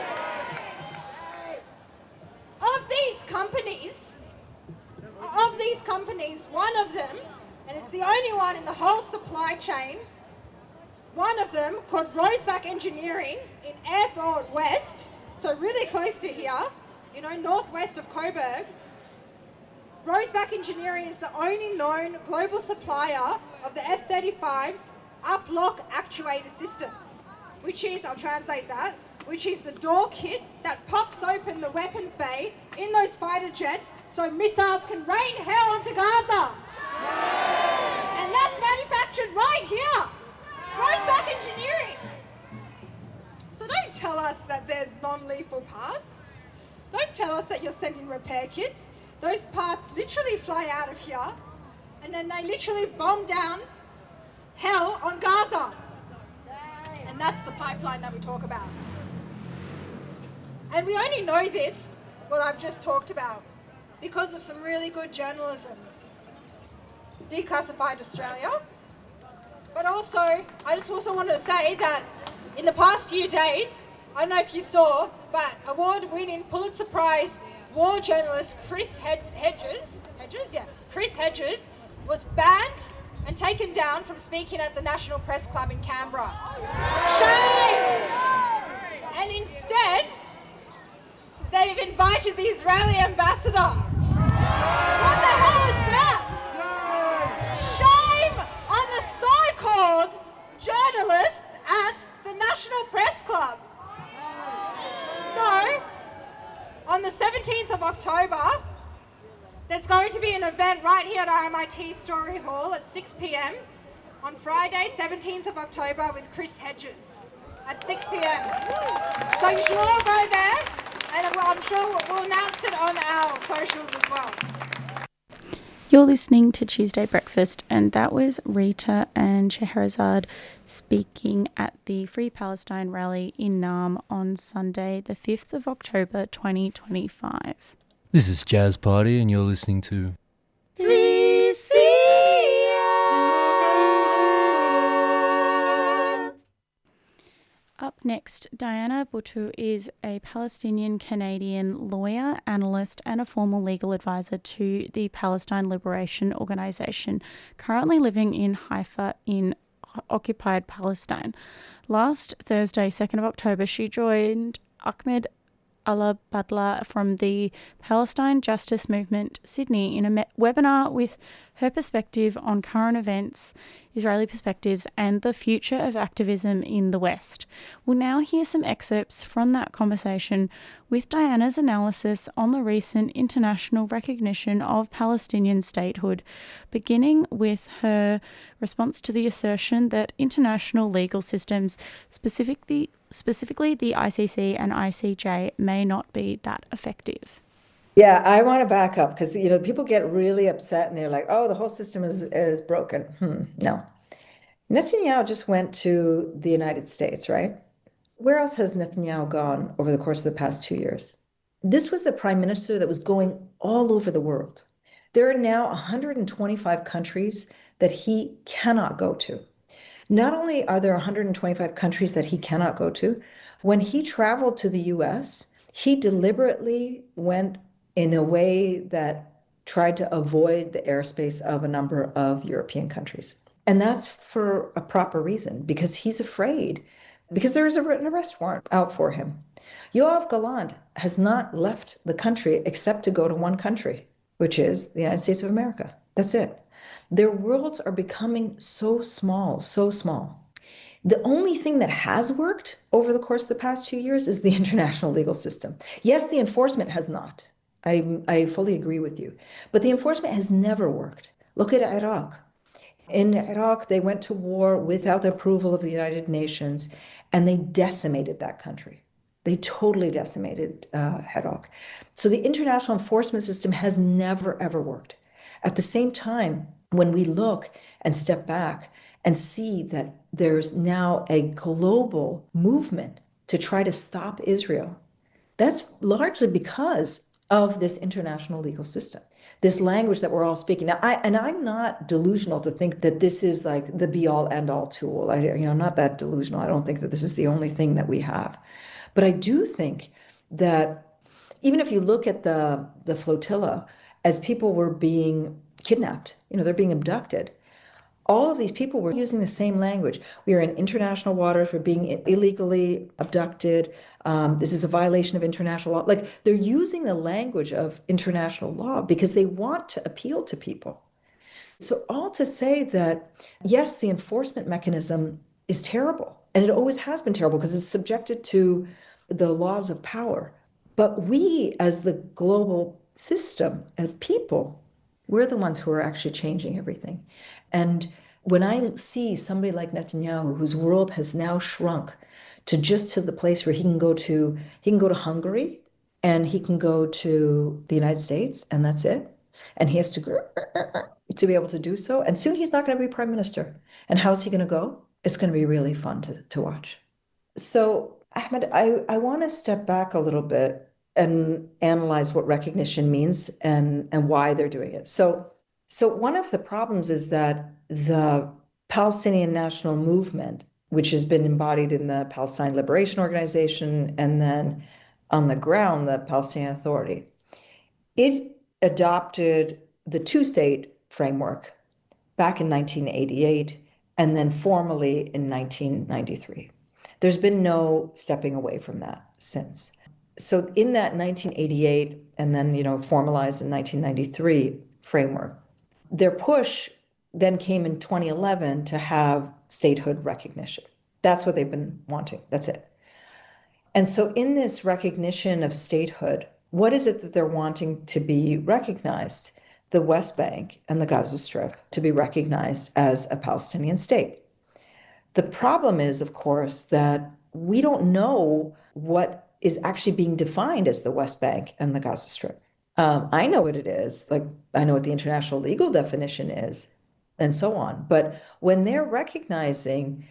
Of these companies, of these companies, one of them, and it's the only one in the whole supply chain, one of them, called Roseback Engineering in Airport West, so really close to here, you know, northwest of Coburg. Roseback Engineering is the only known global supplier of the F thirty-five's up-lock actuator system, which is, I'll translate that, which is the door kit that pops open the weapons bay in those fighter jets so missiles can rain hell onto Gaza. And that's manufactured right here. Roseback Engineering. So don't tell us that there's non-lethal parts. Don't tell us that you're sending repair kits. Those parts literally fly out of here and then they literally bomb down hell on Gaza. And that's the pipeline that we talk about. And we only know this, what I've just talked about, because of some really good journalism. Declassified Australia. But also, I just also wanted to say that in the past few days, I don't know if you saw, but award-winning Pulitzer Prize war journalist Chris Hed- Hedges, Hedges, yeah, Chris Hedges was banned and taken down from speaking at the National Press Club in Canberra. Shame! And instead, they've invited the Israeli ambassador. What the hell is that? Shame on the so-called journalists at the National Press Club. So, on the seventeenth of October, there's going to be an event right here at R M I T Story Hall at six p.m. on Friday, seventeenth of October, with Chris Hedges at six p.m. So you should all go there, and I'm sure we'll announce it on our socials as well. You're listening to Tuesday Breakfast, and that was Rita and Scheherazade speaking at the Free Palestine rally in Naarm on Sunday, the fifth of October, twenty twenty-five. This is Jazz Party, and you're listening to three C R. Up next, Diana Buttu is a Palestinian-Canadian lawyer, analyst and a former legal advisor to the Palestine Liberation Organization, currently living in Haifa in occupied Palestine. Last Thursday, second of October, she joined Ahmed Al-Badla from the Palestine Justice Movement Sydney in a me- webinar with her perspective on current events, Israeli perspectives, and the future of activism in the West. We'll now hear some excerpts from that conversation with Diana's analysis on the recent international recognition of Palestinian statehood, beginning with her response to the assertion that international legal systems, specifically specifically the I C C and I C J, may not be that effective. Yeah, I want to back up because, you know, people get really upset and they're like, oh, the whole system is, is broken. Hmm, no. Netanyahu just went to the United States, right? Where else has Netanyahu gone over the course of the past two years? This was a prime minister that was going all over the world. There are now one hundred twenty-five countries that he cannot go to. Not only are there one hundred twenty-five countries that he cannot go to, when he traveled to the U S, he deliberately went in a way that tried to avoid the airspace of a number of European countries. And that's for a proper reason, because he's afraid, because there is a written arrest warrant out for him. Yoav Gallant has not left the country except to go to one country, which is the United States of America. That's it. Their worlds are becoming so small, so small. The only thing that has worked over the course of the past two years is the international legal system. Yes, the enforcement has not. I, I fully agree with you. But the enforcement has never worked. Look at Iraq. In Iraq, they went to war without the approval of the United Nations, and they decimated that country. They totally decimated uh, Iraq. So the international enforcement system has never, ever worked. At the same time, when we look and step back and see that there's now a global movement to try to stop Israel, that's largely because of this international legal system, this language that we're all speaking. Now, I, and I'm not delusional to think that this is like the be-all, end-all tool. I, you know, I'm not that delusional. I don't think that this is the only thing that we have. But I do think that even if you look at the, the flotilla, as people were being kidnapped, you know, they're being abducted, all of these people were using the same language. We are in international waters. We're being illegally abducted. Um, this is a violation of international law. Like, they're using the language of international law because they want to appeal to people. So all to say that, yes, the enforcement mechanism is terrible. And it always has been terrible because it's subjected to the laws of power. But we, as the global system of people, we're the ones who are actually changing everything. And when I see somebody like Netanyahu, whose world has now shrunk to just to the place where he can go to, he can go to Hungary and he can go to the United States, and that's it. And he has to to be able to do so. And soon he's not going to be prime minister. And how's he going to go? It's going to be really fun to, to watch. So, Ahmed, I, I want to step back a little bit and analyze what recognition means and, and why they're doing it. So, so one of the problems is that the Palestinian national movement, which has been embodied in the Palestine Liberation Organization and then on the ground, the Palestinian Authority, it adopted the two-state framework back in nineteen eighty-eight and then formally in nineteen ninety-three. There's been no stepping away from that since. So in that nineteen eighty-eight and then, you know, formalized in nineteen ninety-three framework, their push then came in twenty eleven to have statehood recognition. That's what they've been wanting. That's it. And so in this recognition of statehood, what is it that they're wanting to be recognized? The West Bank and the Gaza Strip to be recognized as a Palestinian state. The problem is, of course, that we don't know what is actually being defined as the West Bank and the Gaza Strip. Um, I know what it is, like I know what the international legal definition is, and so on. But when they're recognizing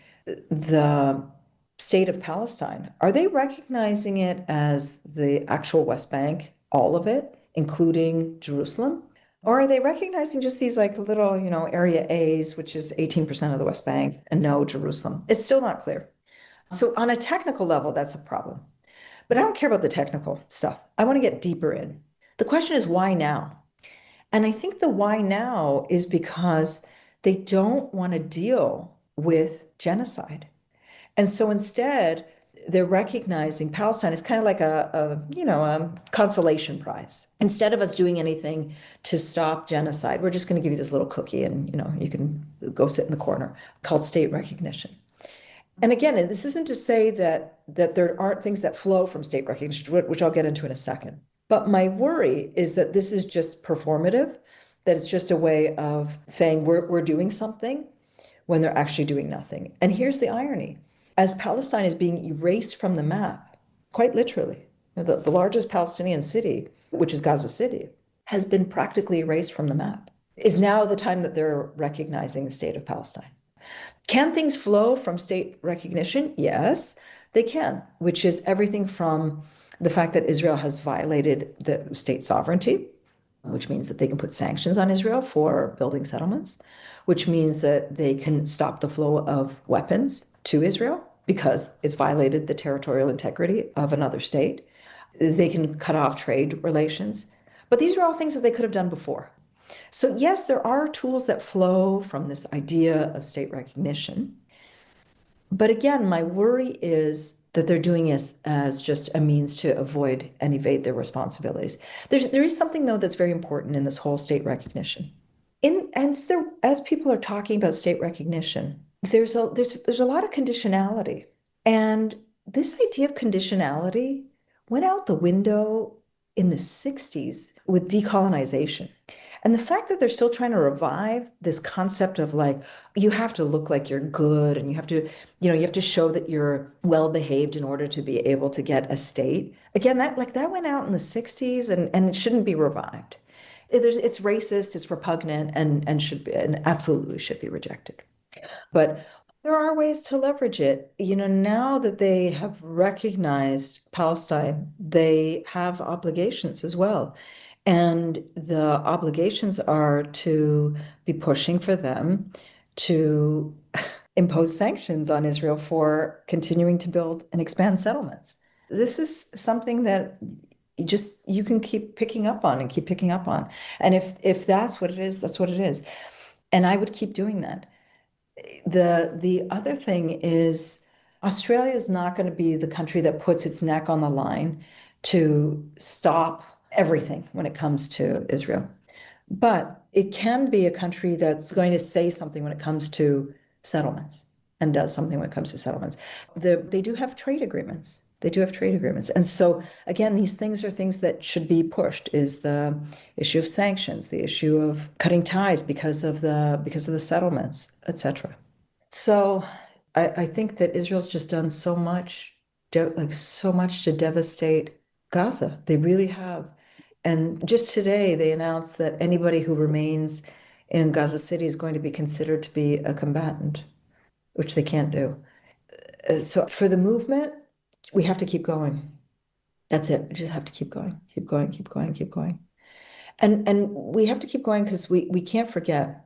the state of Palestine, are they recognizing it as the actual West Bank, all of it, including Jerusalem? Or are they recognizing just these like little, you know, area A's, which is eighteen percent of the West Bank, and no Jerusalem? It's still not clear. So on a technical level, that's a problem. But I don't care about the technical stuff. I want to get deeper in. The question is, why now? And I think the why now is because they don't want to deal with genocide. And so instead, they're recognizing Palestine is kind of like a, a, you know, a consolation prize. Instead of us doing anything to stop genocide, we're just going to give you this little cookie and, you know, you can go sit in the corner, called state recognition. And again, this isn't to say that, that there aren't things that flow from state recognition, which I'll get into in a second. But my worry is that this is just performative, that it's just a way of saying we're, we're doing something when they're actually doing nothing. And here's the irony. As Palestine is being erased from the map, quite literally, the, the largest Palestinian city, which is Gaza City, has been practically erased from the map. Is now the time that they're recognizing the state of Palestine. Can things flow from state recognition? Yes, they can, which is everything from the fact that Israel has violated the state sovereignty, which means that they can put sanctions on Israel for building settlements, which means that they can stop the flow of weapons to Israel because it's violated the territorial integrity of another state. They can cut off trade relations. But these are all things that they could have done before. So yes, there are tools that flow from this idea of state recognition. But again, my worry is that they're doing this as just a means to avoid and evade their responsibilities. There's, there is something, though, that's very important in this whole state recognition. In, as, there, as people are talking about state recognition, there's a, there's, there's a lot of conditionality. And this idea of conditionality went out the window in the sixties with decolonization. And the fact that they're still trying to revive this concept of like, you have to look like you're good and you have to, you know, you have to show that you're well behaved in order to be able to get a state. Again, that like that went out in the sixties and, and it shouldn't be revived. It, it's racist, it's repugnant, and, and should be, and absolutely should be rejected. But there are ways to leverage it. You know, now that they have recognized Palestine, they have obligations as well. And the obligations are to be pushing for them to impose sanctions on Israel for continuing to build and expand settlements. This is something that you just, you can keep picking up on and keep picking up on. And if, if that's what it is, that's what it is. And I would keep doing that. The, the other thing is Australia is not going to be the country that puts its neck on the line to stop everything when it comes to Israel. But it can be a country that's going to say something when it comes to settlements and does something when it comes to settlements. The, they do have trade agreements. They do have trade agreements. And so, again, these things are things that should be pushed, is the issue of sanctions, the issue of cutting ties because of the because of the settlements, et cetera. So I, I think that Israel's just done so much, de- like so much to devastate Gaza. They really have. And just today, they announced that anybody who remains in Gaza City is going to be considered to be a combatant, which they can't do. So for the movement, we have to keep going. That's it. We just have to keep going, keep going, keep going, keep going. And and we have to keep going because we, we can't forget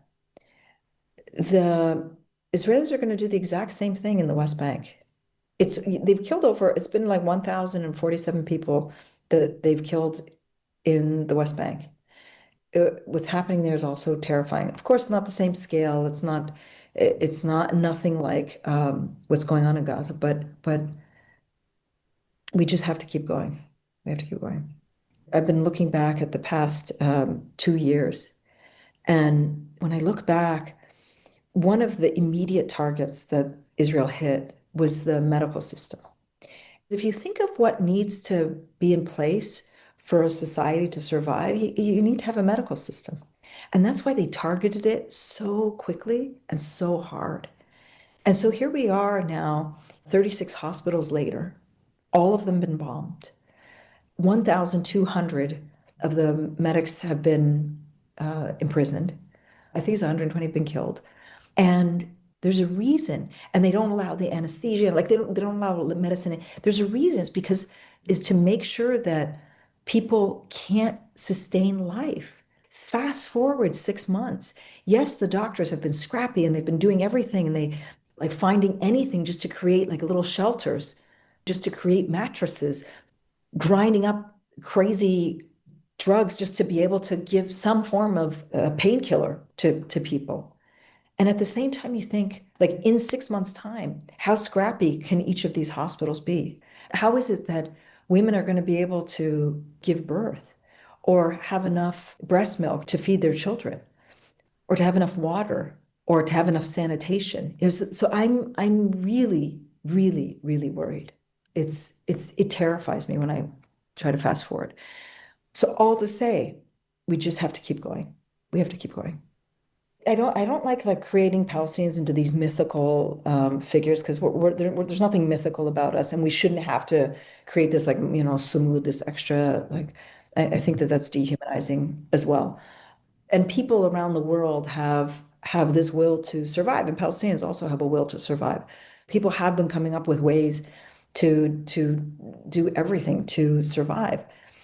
the Israelis are going to do the exact same thing in the West Bank. It's they've killed over, it's been like one thousand forty-seven people that they've killed in the West Bank. It, what's happening there is also terrifying. Of course, not the same scale. It's not, it's not nothing like um, what's going on in Gaza, but but we just have to keep going. We have to keep going. I've been looking back at the past um, two years. And when I look back, one of the immediate targets that Israel hit was the medical system. If you think of what needs to be in place for a society to survive, you, you need to have a medical system. And that's why they targeted it so quickly and so hard. And so here we are now, thirty-six hospitals later, all of them been bombed. one thousand two hundred of the medics have been uh, imprisoned. I think it's one hundred twenty have been killed. And there's a reason, and they don't allow the anesthesia, like they don't, they don't allow medicine. There's a reason, it's because it's to make sure that people can't sustain life. Fast forward six months. Yes, the doctors have been scrappy and they've been doing everything, and they like finding anything just to create like little shelters, just to create mattresses, grinding up crazy drugs just to be able to give some form of uh, painkiller to, to people. And at the same time, you think, like, in six months' time, how scrappy can each of these hospitals be? How is it that women are going to be able to give birth or have enough breast milk to feed their children or to have enough water or to have enough sanitation? It was, so I'm I'm really, really, really worried. It's it's it terrifies me when I try to fast forward. So all to say, we just have to keep going. We have to keep going. I don't I don't like like creating Palestinians into these mythical um, figures, because we're, we're, there, we're, there's nothing mythical about us, and we shouldn't have to create this, like, you know, sumud, this extra, like, I, I think that that's dehumanizing as well. And people around the world have have this will to survive, and Palestinians also have a will to survive. People have been coming up with ways to to do everything to survive.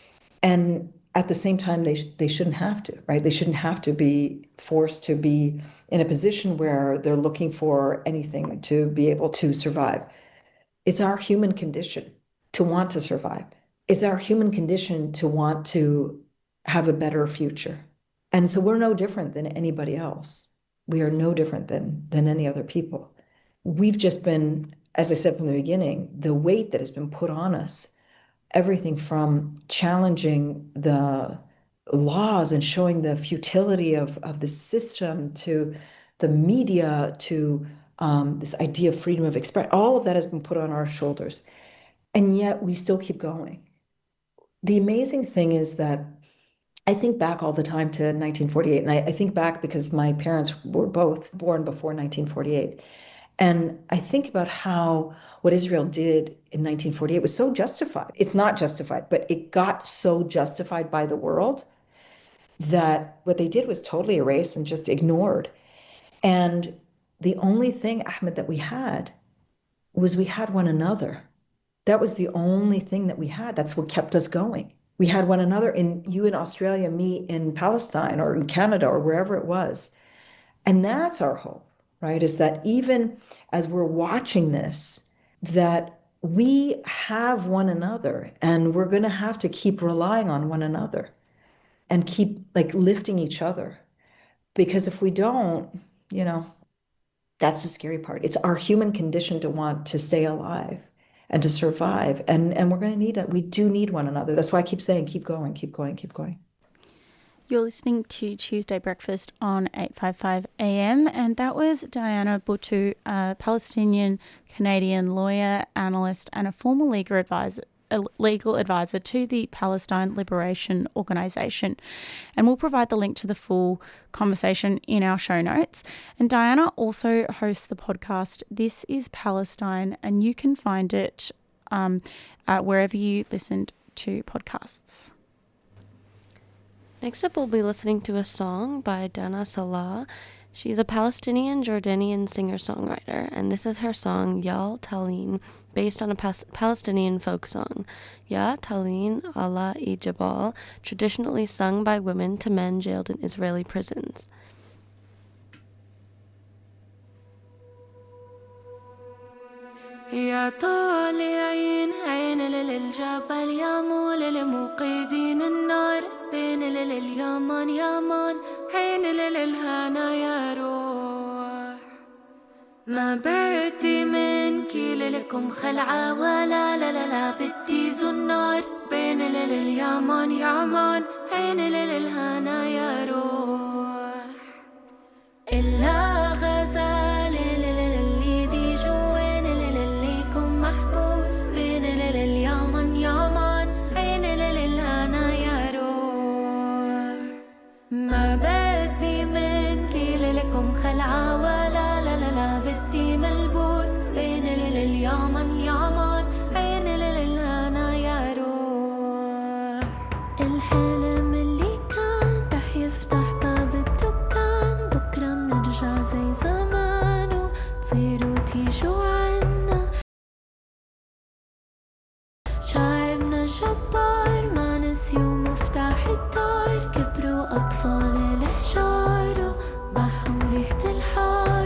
And at the same time, they, they shouldn't have to, right? They shouldn't have to be forced to be in a position where they're looking for anything to be able to survive. It's our human condition to want to survive. It's our human condition to want to have a better future. And so we're no different than anybody else. We are no different than, than any other people. We've just been, as I said from the beginning, the weight that has been put on us, everything from challenging the laws and showing the futility of, of the system, to the media, to um, this idea of freedom of expression, all of that has been put on our shoulders. And yet we still keep going. The amazing thing is that I think back all the time to nineteen forty-eight, and I, I think back because my parents were both born before nineteen forty-eight. And I think about how what Israel did in nineteen forty-eight was so justified. It's not justified, but it got so justified by the world that what they did was totally erased and just ignored. And the only thing, Ahmed, that we had was we had one another. That was the only thing that we had. That's what kept us going. We had one another, in you in Australia, me in Palestine or in Canada or wherever it was. And that's our hope. Right, is that even as we're watching this, that we have one another, and we're going to have to keep relying on one another and keep like lifting each other. Because if we don't, you know, that's the scary part. It's our human condition to want to stay alive and to survive. And, and we're going to need it. We do need one another. That's why I keep saying, keep going, keep going, keep going. You're listening to Tuesday Breakfast on eight fifty-five A M, and that was Diana Buttu, a Palestinian Canadian lawyer, analyst, and a former legal advisor, a legal advisor to the Palestine Liberation Organisation. And we'll provide the link to the full conversation in our show notes. And Diana also hosts the podcast This is Palestine, and you can find it um, uh, wherever you listened to podcasts. Next up, we'll be listening to a song by Dana Salah. She's a Palestinian Jordanian singer-songwriter, and this is her song, Ya Talin, based on a pas- Palestinian folk song. Ya Talin ala I Jabal, traditionally sung by women to men jailed in Israeli prisons. يا طالعين عين للجبل يا مول للموقدين النار بين لليمن يمن عين للهنا يا روح ما بدي منك لكم خلعة ولا لا لا لا بدي زنار بين لليمن يمن عين للهنا يا روح إلا غزال للي ذي جوين لليكم محبوس بين لليمن يمن عين للهنا يا روح ما بدي منك لكم خلعة ولا لا لا لا بدي ملبوس بين لليمن يمن عين للهنا يا روح الحلم اللي كان رح يفتح باب الدكان بكرة منرجع زي زمان وتصيروا تيجوا عنا شعبنا جبار ما نسيوا مفتاح الدار كبروا أطفال الحجار وبحوا ريحة الحار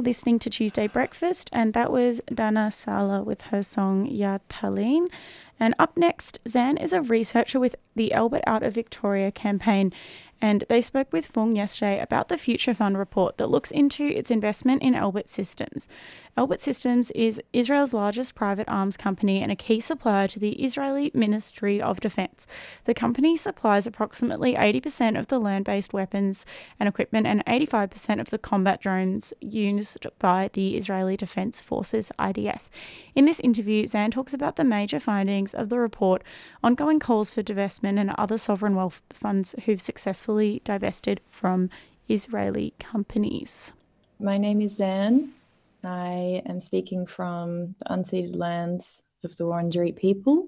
listening to Tuesday Breakfast, and that was Dana Sala with her song Ya Talin. And up next, Zan is a researcher with the Albert Out of Victoria campaign, and they spoke with Fung yesterday about the Future Fund report that looks into its investment in Elbit Systems. Elbit Systems is Israel's largest private arms company and a key supplier to the Israeli Ministry of Defense. The company supplies approximately eighty percent of the land-based weapons and equipment and eighty-five percent of the combat drones used by the Israeli Defense Forces, I D F. In this interview, Zan talks about the major findings of the report, ongoing calls for divestment and other sovereign wealth funds who've successfully divested from Israeli companies. My name is Zan. I am speaking from the unceded lands of the Wurundjeri people,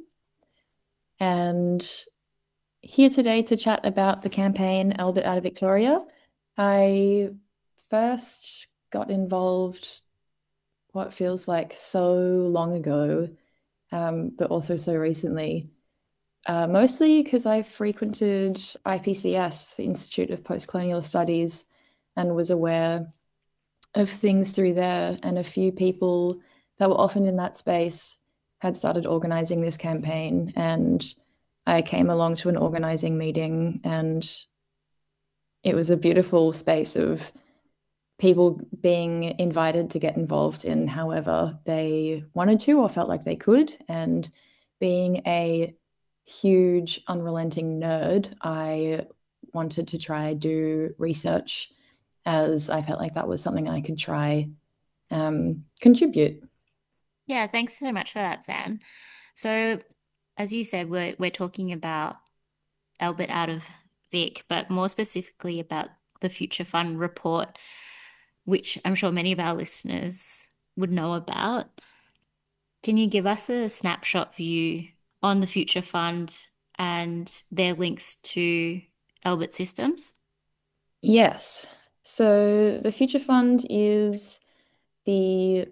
and here today to chat about the campaign Albert Out of Victoria. I first got involved what feels like so long ago, um, but also so recently. Uh, mostly because I frequented I P C S, the Institute of Postcolonial Studies, and was aware of things through there. And a few people that were often in that space had started organizing this campaign. And I came along to an organizing meeting, and it was a beautiful space of people being invited to get involved in however they wanted to or felt like they could. And being a huge unrelenting nerd, I wanted to try do research, as I felt like that was something I could try um, contribute. Yeah, thanks so much for that, Zan. So, as you said, we're we're talking about Albert Out of Vic, but more specifically about the Future Fund report, which I'm sure many of our listeners would know about. Can you give us a snapshot view on the Future Fund and their links to Elbit Systems? Yes. So the Future Fund is the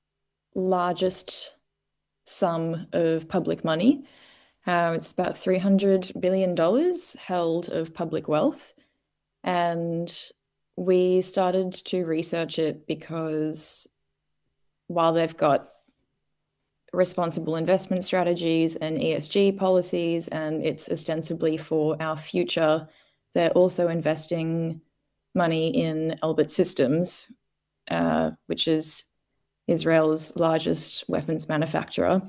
largest sum of public money. Uh, it's about three hundred billion dollars held of public wealth. And we started to research it because while they've got responsible investment strategies and E S G policies, and it's ostensibly for our future, they're also investing money in Elbit Systems, uh, which is Israel's largest weapons manufacturer.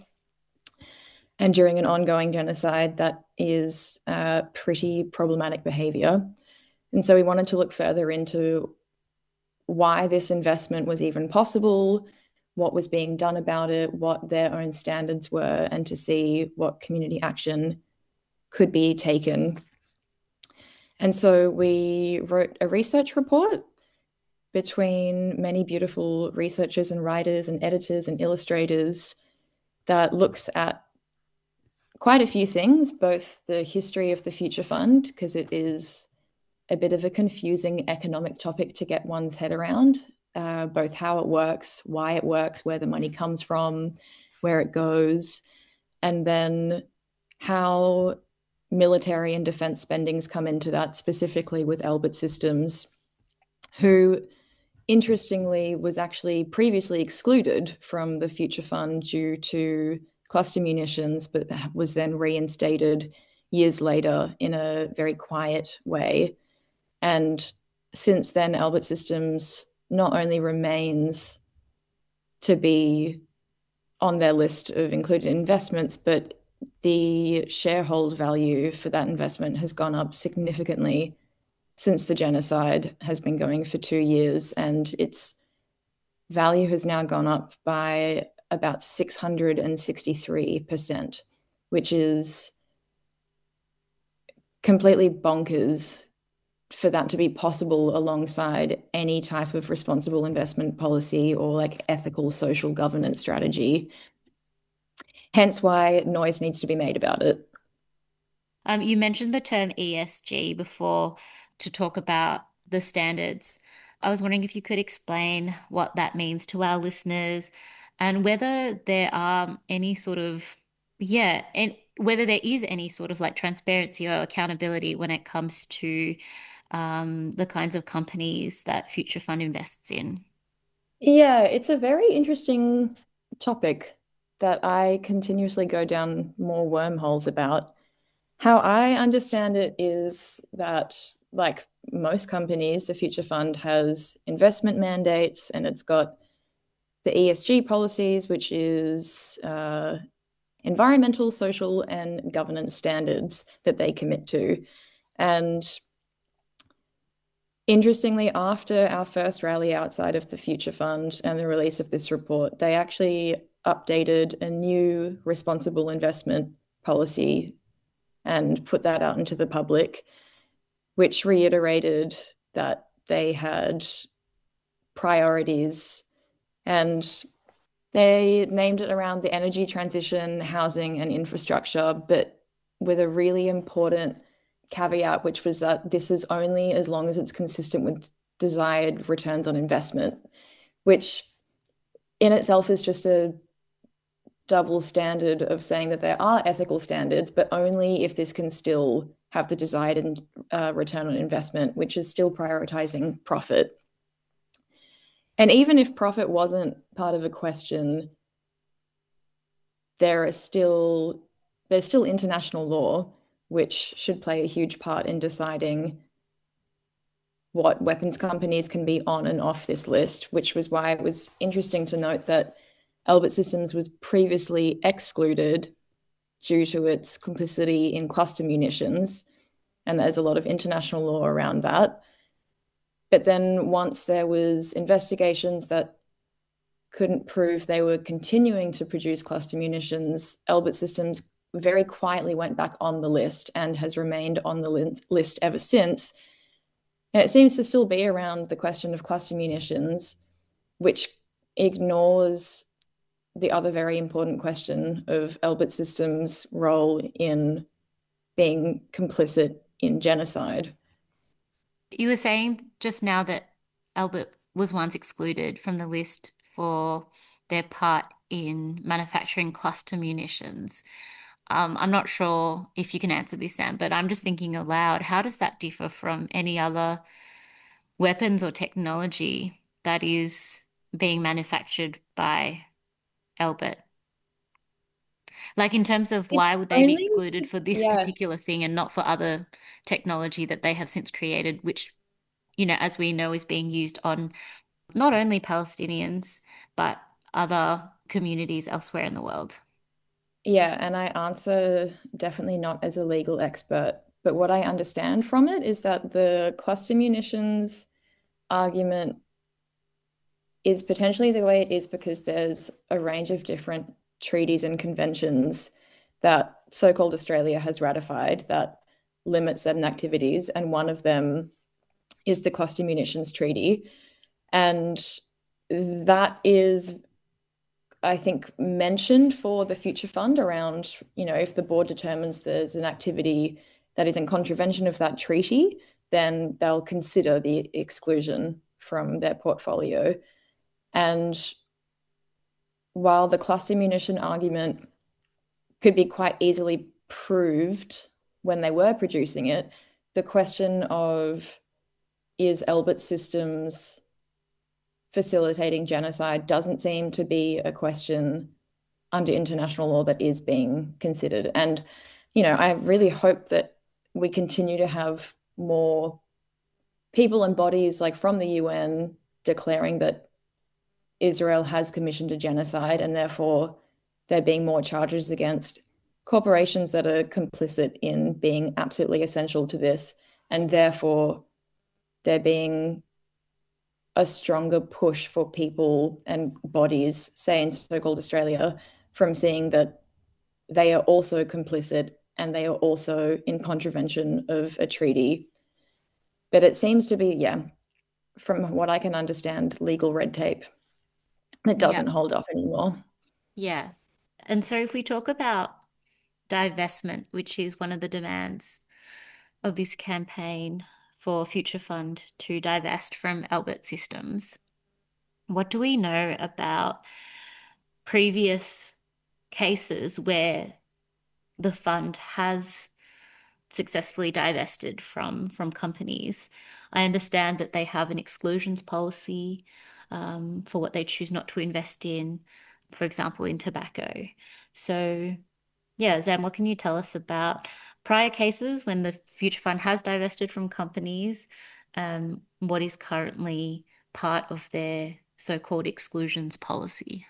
And during an ongoing genocide, that is uh, pretty problematic behavior. And so we wanted to look further into why this investment was even possible, what was being done about it, what their own standards were, and to see what community action could be taken. And so we wrote a research report between many beautiful researchers and writers and editors and illustrators that looks at quite a few things, both the history of the Future Fund, because it is a bit of a confusing economic topic to get one's head around, uh, both how it works, why it works, where the money comes from, where it goes, and then how military and defense spendings come into that, specifically with Elbit Systems, who interestingly was actually previously excluded from the Future Fund due to cluster munitions, but was then reinstated years later in a very quiet way. And since then, Elbit Systems not only remains to be on their list of included investments, but the shareholder value for that investment has gone up significantly since the genocide has been going for two years, and its value has now gone up by about six hundred sixty-three percent, which is completely bonkers for that to be possible alongside any type of responsible investment policy or like ethical social governance strategy. Hence why noise needs to be made about it. Um, you mentioned the term E S G before to talk about the standards. I was wondering if you could explain what that means to our listeners and whether there are any sort of, yeah, and whether there is any sort of like transparency or accountability when it comes to um, the kinds of companies that Future Fund invests in. Yeah, it's a very interesting topic that I continuously go down more wormholes about. How I understand it is that, like most companies, the Future Fund has investment mandates and it's got the E S G policies, which is uh, environmental, social, and governance standards that they commit to. And interestingly, after our first rally outside of the Future Fund and the release of this report, they actually updated a new responsible investment policy and put that out into the public, which reiterated that they had priorities, and they named it around the energy transition, housing, and infrastructure, but with a really important caveat, which was that this is only as long as it's consistent with desired returns on investment, which in itself is just a double standard of saying that there are ethical standards, but only if this can still have the desired uh, return on investment, which is still prioritizing profit. And even if profit wasn't part of a question, there are still there's still international law, which should play a huge part in deciding what weapons companies can be on and off this list, which was why it was interesting to note that Elbit Systems was previously excluded due to its complicity in cluster munitions, and there's a lot of international law around that. But then once there was investigations that couldn't prove they were continuing to produce cluster munitions, Elbit Systems very quietly went back on the list and has remained on the list ever since. And it seems to still be around the question of cluster munitions, which ignores the other very important question of Elbit Systems' role in being complicit in genocide. You were saying just now that Elbit was once excluded from the list for their part in manufacturing cluster munitions. Um, I'm not sure if you can answer this, Sam, but I'm just thinking aloud, how does that differ from any other weapons or technology that is being manufactured by Elbit? Like in terms of why would they be excluded for this yeah. particular thing and not for other technology that they have since created, which, you know, as we know, is being used on not only Palestinians, but other communities elsewhere in the world? Yeah, and I answer definitely not as a legal expert, but what I understand from it is that the cluster munitions argument is potentially the way it is because there's a range of different treaties and conventions that so-called Australia has ratified that limit certain activities, and one of them is the Cluster Munitions Treaty. And that is, I think, mentioned for the Future Fund around, you know, if the board determines there's an activity that is in contravention of that treaty, then they'll consider the exclusion from their portfolio. And while the cluster munition argument could be quite easily proved when they were producing it, the question of is Elbit Systems facilitating genocide doesn't seem to be a question under international law that is being considered. And, you know, I really hope that we continue to have more people and bodies like from the U N declaring that Israel has commissioned a genocide, and therefore there being more charges against corporations that are complicit in being absolutely essential to this, and therefore there being a stronger push for people and bodies, say in so-called Australia, from seeing that they are also complicit and they are also in contravention of a treaty. But it seems to be, yeah, from what I can understand, legal red tape that doesn't Yeah. hold up anymore. Yeah. And so if we talk about divestment, which is one of the demands of this campaign for Future Fund to divest from Elbit Systems, what do we know about previous cases where the fund has successfully divested from from companies? I understand that they have an exclusions policy. um, for what they choose not to invest in, for example, in tobacco. So, yeah, Zam, what can you tell us about prior cases when the Future Fund has divested from companies, and what is currently part of their so-called exclusions policy?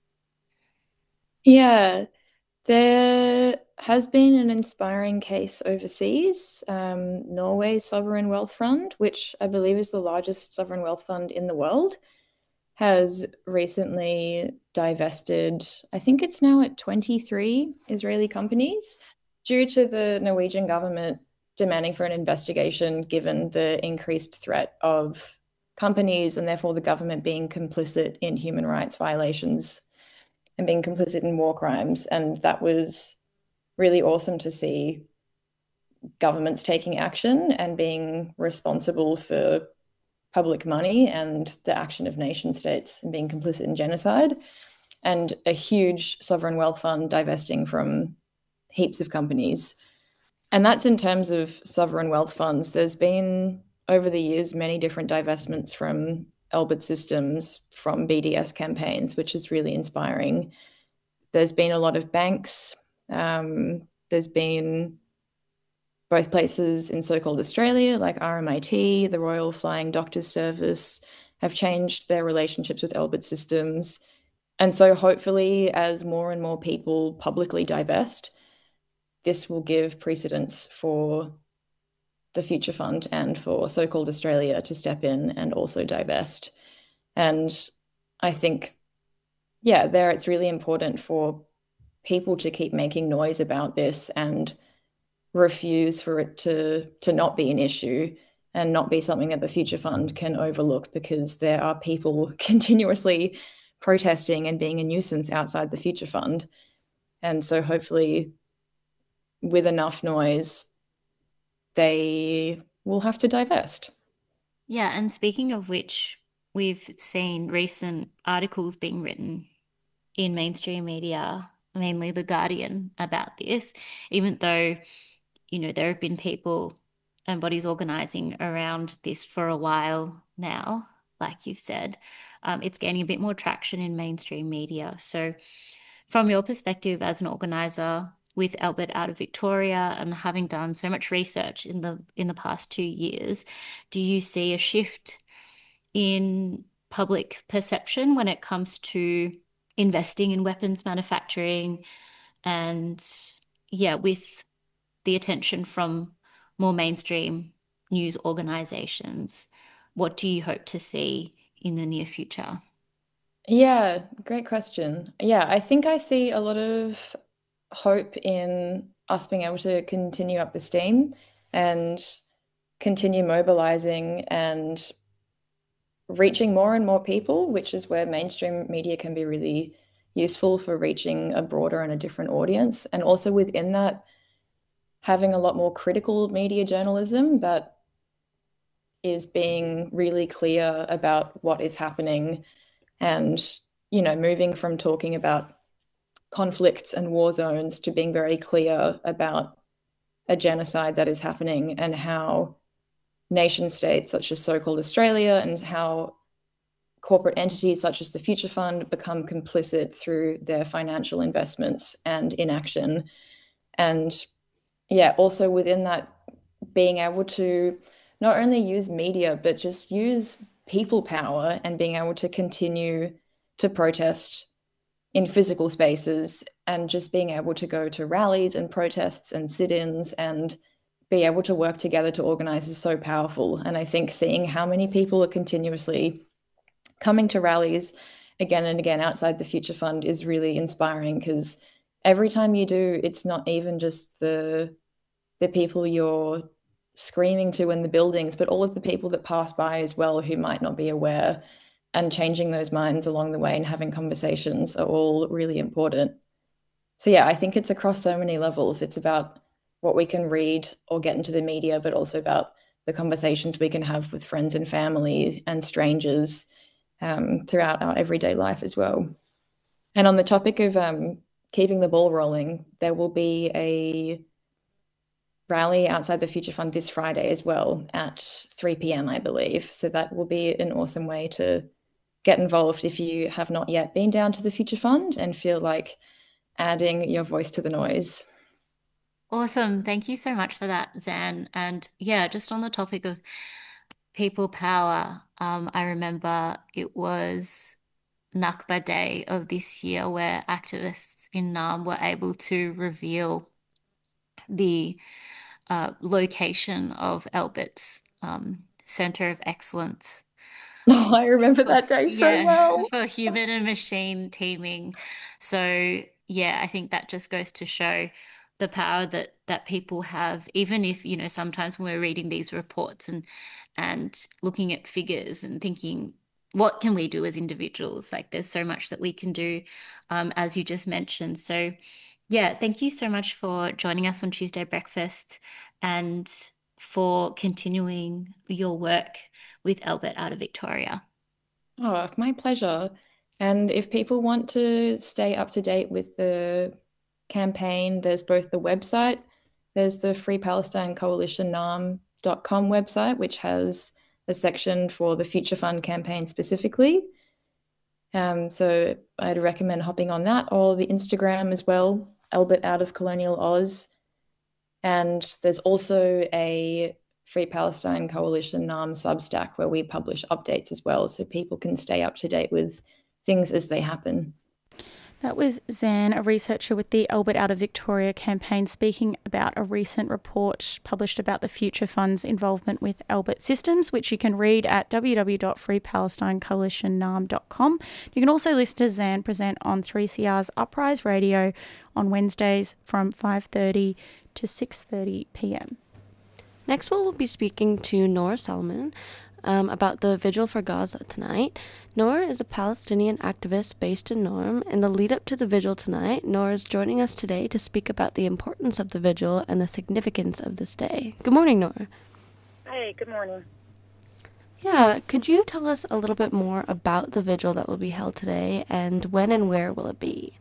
Yeah, there has been an inspiring case overseas. Um, Norway's Sovereign Wealth Fund, which I believe is the largest sovereign wealth fund in the world, has recently divested, I think it's now at twenty-three Israeli companies, due to the Norwegian government demanding for an investigation given the increased threat of companies and therefore the government being complicit in human rights violations and being complicit in war crimes. And that was really awesome to see governments taking action and being responsible for public money and the action of nation states and being complicit in genocide, and a huge sovereign wealth fund divesting from heaps of companies. And that's in terms of sovereign wealth funds. There's been, over the years, many different divestments from Elbit Systems, from B D S campaigns, which is really inspiring. There's been a lot of banks. Um, there's been both places in so-called Australia, like R M I T, the Royal Flying Doctors Service, have changed their relationships with Elbit Systems. And so hopefully, as more and more people publicly divest, this will give precedence for the Future Fund and for so-called Australia to step in and also divest. And I think, yeah, there it's really important for people to keep making noise about this and refuse for it to, to not be an issue and not be something that the Future Fund can overlook, because there are people continuously protesting and being a nuisance outside the Future Fund. And so hopefully, with enough noise, they will have to divest. Yeah, and speaking of which, we've seen recent articles being written in mainstream media, mainly The Guardian, about this, even though, you know, there have been people and bodies organising around this for a while now, like you've said. Um, it's gaining a bit more traction in mainstream media. So from your perspective as an organiser with Elbit out of Victoria and having done so much research in the in the past two years, do you see a shift in public perception when it comes to investing in weapons manufacturing, and yeah, with the attention from more mainstream news organisations? What do you hope to see in the near future? Yeah, great question. Yeah, I think I see a lot of hope in us being able to continue up the steam and continue mobilizing and reaching more and more people, which is where mainstream media can be really useful for reaching a broader and a different audience. And also within that, having a lot more critical media journalism that is being really clear about what is happening, and, you know, moving from talking about conflicts and war zones to being very clear about a genocide that is happening, and how nation states such as so-called Australia and how corporate entities such as the Future Fund become complicit through their financial investments and inaction. And yeah, also within that, being able to not only use media, but just use people power and being able to continue to protest in physical spaces, and just being able to go to rallies and protests and sit-ins and be able to work together to organize is so powerful. And I think seeing how many people are continuously coming to rallies again and again outside the Future Fund is really inspiring, because every time you do, it's not even just the the people you're screaming to in the buildings, but all of the people that pass by as well who might not be aware, and changing those minds along the way and having conversations are all really important. So yeah, I think it's across so many levels. It's about what we can read or get into the media, but also about the conversations we can have with friends and family and strangers um, throughout our everyday life as well. And on the topic of um, keeping the ball rolling, there will be a rally outside the Future Fund this Friday as well at three p.m, I believe. So that will be an awesome way to get involved if you have not yet been down to the Future Fund and feel like adding your voice to the noise. Awesome. Thank you so much for that, Zan. And yeah, just on the topic of people power, um, I remember it was Nakba Day of this year where activists in Naarm were able to reveal the uh, location of Albert's um, Centre of Excellence. Oh, I remember that day so Yeah, well. for human and machine teaming. So yeah, I think that just goes to show the power that that people have, even if, you know, sometimes when we're reading these reports and and looking at figures and thinking, what can we do as individuals? Like there's so much that we can do, um, as you just mentioned. So yeah, thank you so much for joining us on Tuesday Breakfast and for continuing your work with Albert out of Victoria. Oh, my pleasure. And if people want to stay up to date with the campaign, there's both the website, there's the Free Palestine Coalition Naarm dot com website, which has a section for the Future Fund campaign specifically. Um, so I'd recommend hopping on that, or the Instagram as well, Albert Out of Colonial Oz. And there's also a Free Palestine Coalition Naarm Substack where we publish updates as well, so people can stay up to date with things as they happen. That was Zan, a researcher with the Albert Out of Victoria campaign, speaking about a recent report published about the Future Fund's involvement with Albert Systems, which you can read at w w w dot free palestine coalition naarm dot com. You can also listen to Zan present on three C R's Uprise Radio on Wednesdays from five thirty to six thirty p m. Next, we'll be speaking to Noor Salman um, about the Vigil for Gaza tonight. Noor is a Palestinian activist based in Naarm. In the lead up to the vigil tonight, Noor is joining us today to speak about the importance of the vigil and the significance of this day. Good morning, Noor. Hey, good morning. Yeah, could you tell us a little bit more about the vigil that will be held today, and when and where will it be?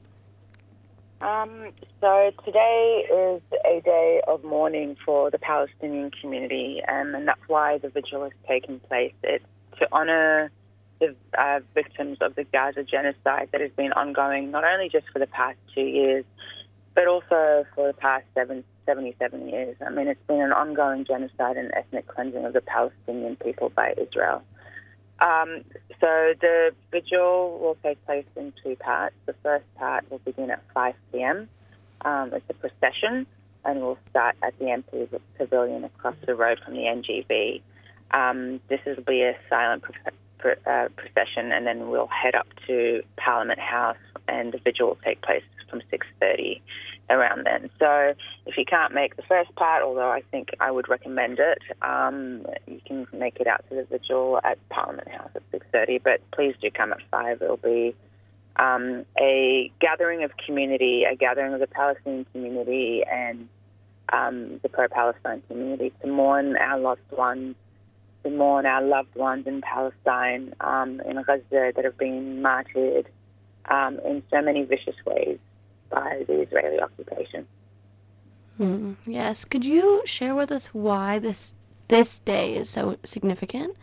Um, so today is a day of mourning for the Palestinian community, um, and that's why the vigil has taken place. It's to honour the uh, victims of the Gaza genocide that has been ongoing not only just for the past two years, but also for the past seven, seventy-seven years. I mean, it's been an ongoing genocide and ethnic cleansing of the Palestinian people by Israel. Um, so the vigil will take place in two parts. The first part will begin at five p m Um, it's a procession, and we'll start at the M P Pavilion across the road from the N G B. Um, this will be a silent pro- pro- uh, procession, and then we'll head up to Parliament House, and the vigil will take place from six thirty around then. So if you can't make the first part, although I think I would recommend it, um, you can make it out to the vigil at Parliament House at six thirty, but please do come at five. It'll be um, a gathering of community, a gathering of the Palestinian community and um, the pro-Palestine community to mourn our lost ones, to mourn our loved ones in Palestine, um, in Gaza, that have been martyred um, in so many vicious ways by the Israeli occupation. Mm, yes. Could you share with us why this this day is so significant?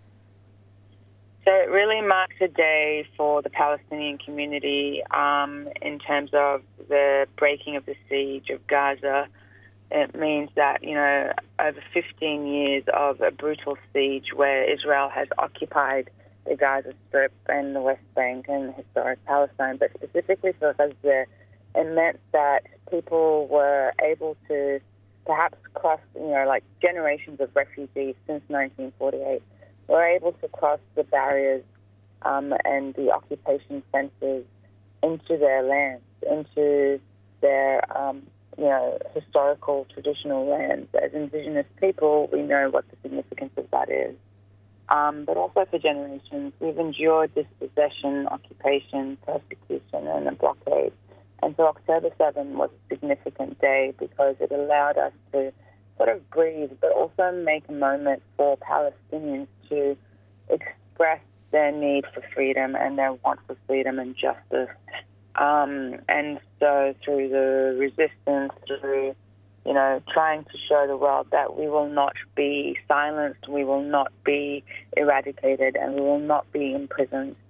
So it really marks a day for the Palestinian community um, in terms of the breaking of the siege of Gaza. It means that, you know, over fifteen years of a brutal siege where Israel has occupied the Gaza Strip and the West Bank and historic Palestine, but specifically for Gaza, it meant that people were able to perhaps cross, you know, like generations of refugees since nineteen forty-eight were able to cross the barriers um, and the occupation fences into their lands, into their, um, you know, historical, traditional lands. As Indigenous people, we know what the significance of that is. Um, but also for generations, we've endured dispossession, occupation, persecution, and a blockade. And so October seventh was a significant day because it allowed us to sort of breathe, but also make a moment for Palestinians to express their need for freedom and their want for freedom and justice. Um, and so through the resistance, through, you know, trying to show the world that we will not be silenced, we will not be eradicated, and we will not be imprisoned.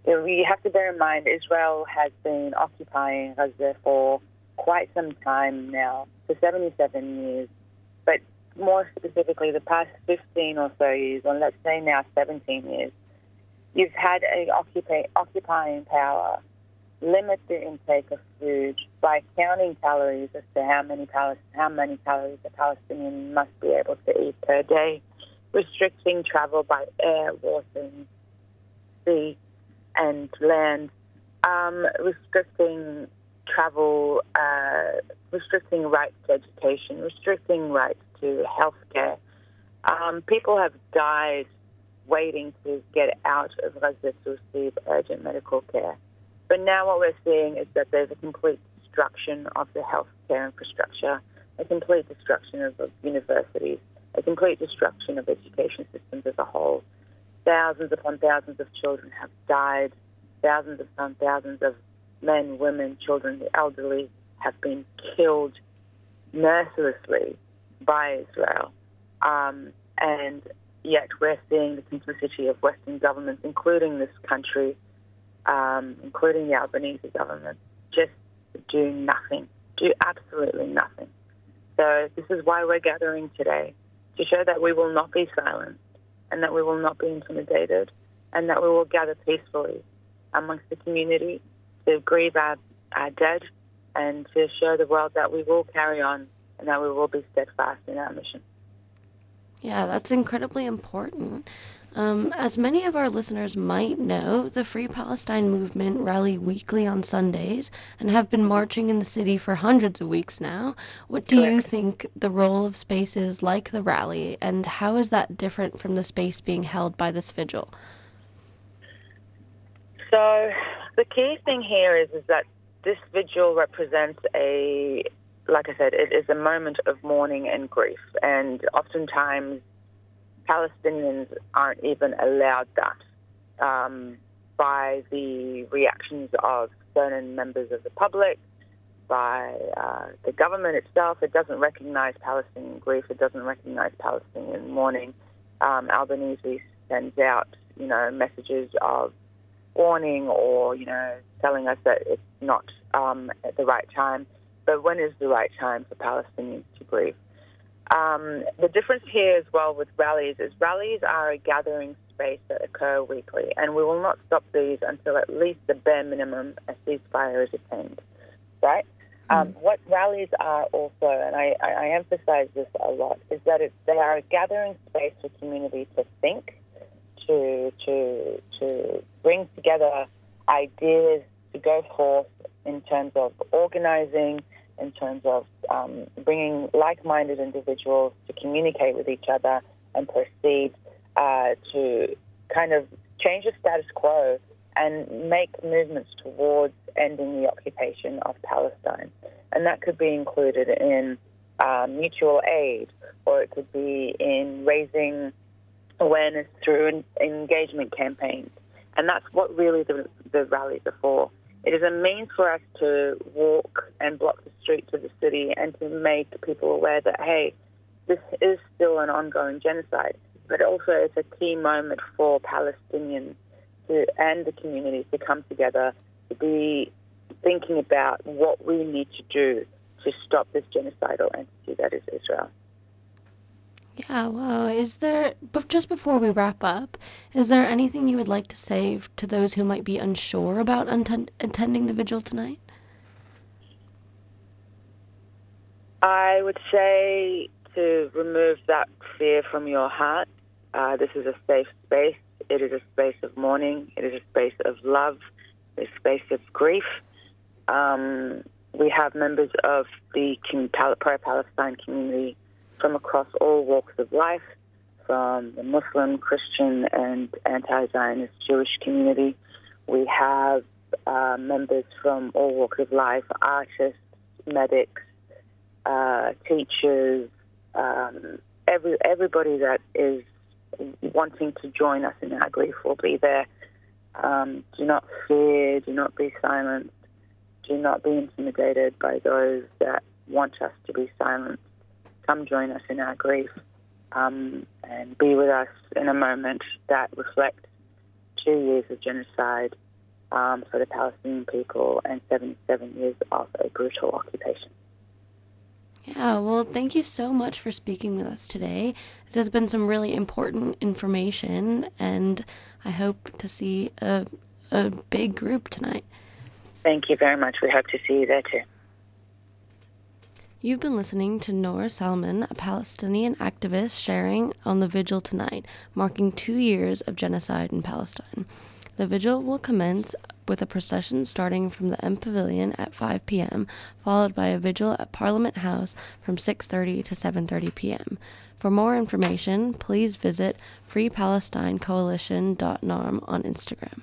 You know, you have to bear in mind Israel has been occupying Gaza for quite some time now, for seventy-seven years, but more specifically the past fifteen or so years, or let's say now seventeen years, you've had an occupy, occupying power limit the intake of food by counting calories as to how many, Palis- how many calories a Palestinian must be able to eat per day, restricting travel by air, water, and sea, and land, um, restricting travel, uh, restricting rights to education, restricting rights to healthcare. Um, people have died waiting to get out of Gaza to receive urgent medical care. But now what we're seeing is that there's a complete destruction of the healthcare infrastructure, a complete destruction of, of universities, a complete destruction of education systems as a whole. Thousands upon thousands of children have died. Thousands upon thousands of men, women, children, the elderly have been killed mercilessly by Israel. Um, and yet we're seeing the complicity of Western governments, including this country, um, including the Albanese government, just do nothing, do absolutely nothing. So this is why we're gathering today, to show that we will not be silent and that we will not be intimidated and that we will gather peacefully amongst the community to grieve our, our dead and to show the world that we will carry on and that we will be steadfast in our mission. Yeah, that's incredibly important. Um, as many of our listeners might know, the Free Palestine movement rally weekly on Sundays and have been marching in the city for hundreds of weeks now. What do you think the role of spaces like the rally, and how is that different from the space being held by this vigil? So the key thing here is, is that this vigil represents a, like I said, it is a moment of mourning and grief. And oftentimes Palestinians aren't even allowed that um, by the reactions of certain members of the public, by uh, the government itself. It doesn't recognize Palestinian grief. It doesn't recognize Palestinian mourning. Um, Albanese sends out, you know, messages of warning or, you know, telling us that it's not um, at the right time. But when is the right time for Palestinians to grieve? Um, the difference here as well with rallies is rallies are a gathering space that occur weekly, and we will not stop these until at least the bare minimum a ceasefire is attained, right? Mm. Um, what rallies are also, and I, I, I emphasize this a lot, is that it, they are a gathering space for community to think, to to to bring together ideas, to go forth in terms of organizing, in terms of um, bringing like-minded individuals to communicate with each other and proceed uh, to kind of change the status quo and make movements towards ending the occupation of Palestine. And that could be included in uh, mutual aid, or it could be in raising awareness through an engagement campaigns. And that's what really the, the rallies are for. It is a means for us to walk and block the streets of the city and to make people aware that, hey, this is still an ongoing genocide. But also it's a key moment for Palestinians to, and the community to come together, to be thinking about what we need to do to stop this genocidal entity that is Israel. Yeah, well, is there, but just before we wrap up, is there anything you would like to say to those who might be unsure about untend- attending the vigil tonight? I would say to remove that fear from your heart. Uh, this is a safe space. It is a space of mourning. It is a space of love. It's a space of grief. Um, we have members of the pro-Palestine community from across all walks of life, from the Muslim, Christian, and anti-Zionist Jewish community. We have uh, members from all walks of life, artists, medics, uh, teachers, um, every everybody that is wanting to join us in our grief will be there. Um, do not fear, do not be silenced, do not be intimidated by those that want us to be silenced. Come join us in our grief um, and be with us in a moment that reflects two years of genocide um, for the Palestinian people and seventy-seven years of a brutal occupation. Yeah, well, thank you so much for speaking with us today. This has been some really important information, and I hope to see a, a big group tonight. Thank you very much. We hope to see you there too. You've been listening to Noor Salman, a Palestinian activist, sharing on the vigil tonight, marking two years of genocide in Palestine. The vigil will commence with a procession starting from the M Pavilion at five p.m., followed by a vigil at Parliament House from six thirty to seven thirty p.m. For more information, please visit free palestine coalition dot n a r m on Instagram.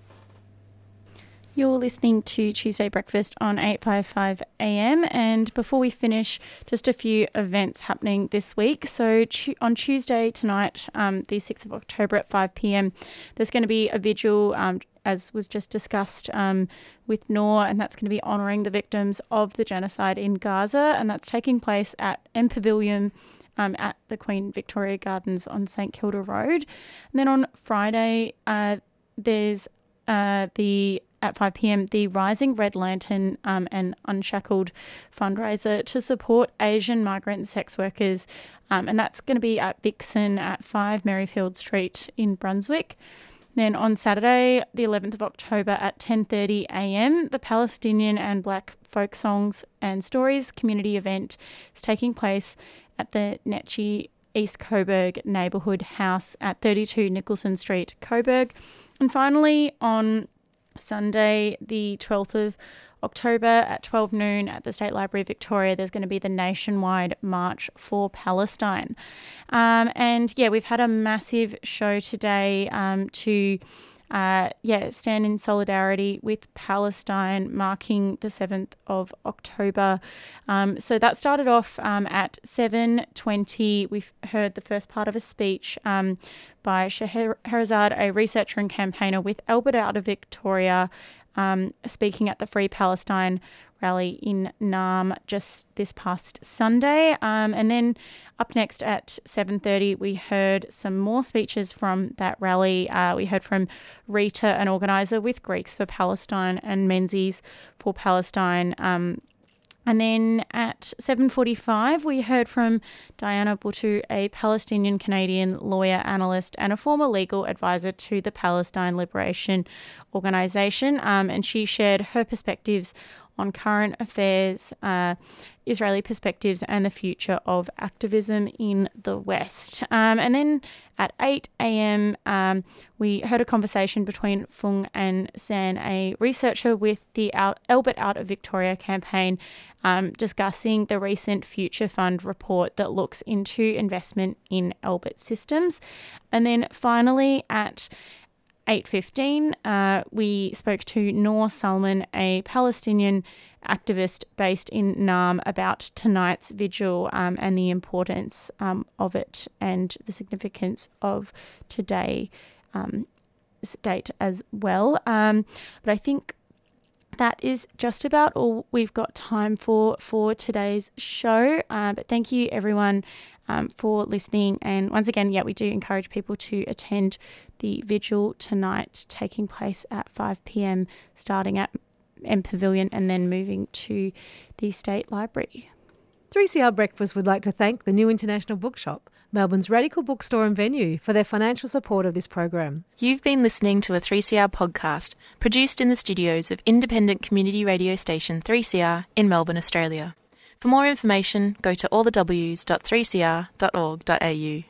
You're listening to Tuesday Breakfast on eight fifty-five a m, and before we finish, just a few events happening this week. So tu- on Tuesday tonight, um, the sixth of October at five p.m, there's going to be a vigil, um, as was just discussed um, with Noor, and that's going to be honouring the victims of the genocide in Gaza, and that's taking place at M Pavilion um, at the Queen Victoria Gardens on St Kilda Road. And then on Friday, uh, there's uh, the at five p.m, the Rising Red Lantern um, and Unshackled fundraiser to support Asian migrant sex workers, um, and that's going to be at Vixen at five Merrifield Street in Brunswick. Then on Saturday, the eleventh of October at ten thirty a m, the Palestinian and Black Folk Songs and Stories community event is taking place at the Netchi East Coburg Neighbourhood House at thirty-two Nicholson Street, Coburg. And finally, on Sunday, the twelfth of October at twelve noon at the State Library of Victoria, there's going to be the nationwide March for Palestine. Um, and yeah, we've had a massive show today um, to uh, yeah stand in solidarity with Palestine, marking the seventh of October. Um, so that started off um, at seven twenty. We've heard the first part of a speech um, by Scheherazade, a researcher and campaigner with Albert Out of Victoria, um, speaking at the Free Palestine rally in Naarm just this past Sunday. Um, and then up next at seven thirty, we heard some more speeches from that rally. Uh, we heard from Rita, an organiser with Greeks for Palestine and Menzies for Palestine. Um, And then at seven forty-five, we heard from Diana Buttu, a Palestinian-Canadian lawyer, analyst, and a former legal advisor to the Palestine Liberation Organisation. Um, and she shared her perspectives on current affairs, uh, Israeli perspectives, and the future of activism in the West. Um, and then at eight a m, um, we heard a conversation between Fung and San, a researcher with the Out- Albert Out of Victoria campaign, um, discussing the recent Future Fund report that looks into investment in Albert systems. And then finally at eight fifteen, uh, we spoke to Noor Salman, a Palestinian activist based in Naarm, about tonight's vigil um, and the importance um, of it and the significance of today um, date as well. Um, but I think that is just about all we've got time for for today's show. Uh, but thank you, everyone, um, for listening. And once again, yeah, we do encourage people to attend the vigil tonight, taking place at five p m, starting at M Pavilion and then moving to the State Library. three C R Breakfast would like to thank the New International Bookshop, Melbourne's radical bookstore and venue, for their financial support of this program. You've been listening to a three C R podcast produced in the studios of independent community radio station three C R in Melbourne, Australia. For more information, go to all the w s dot three c r dot org dot a u.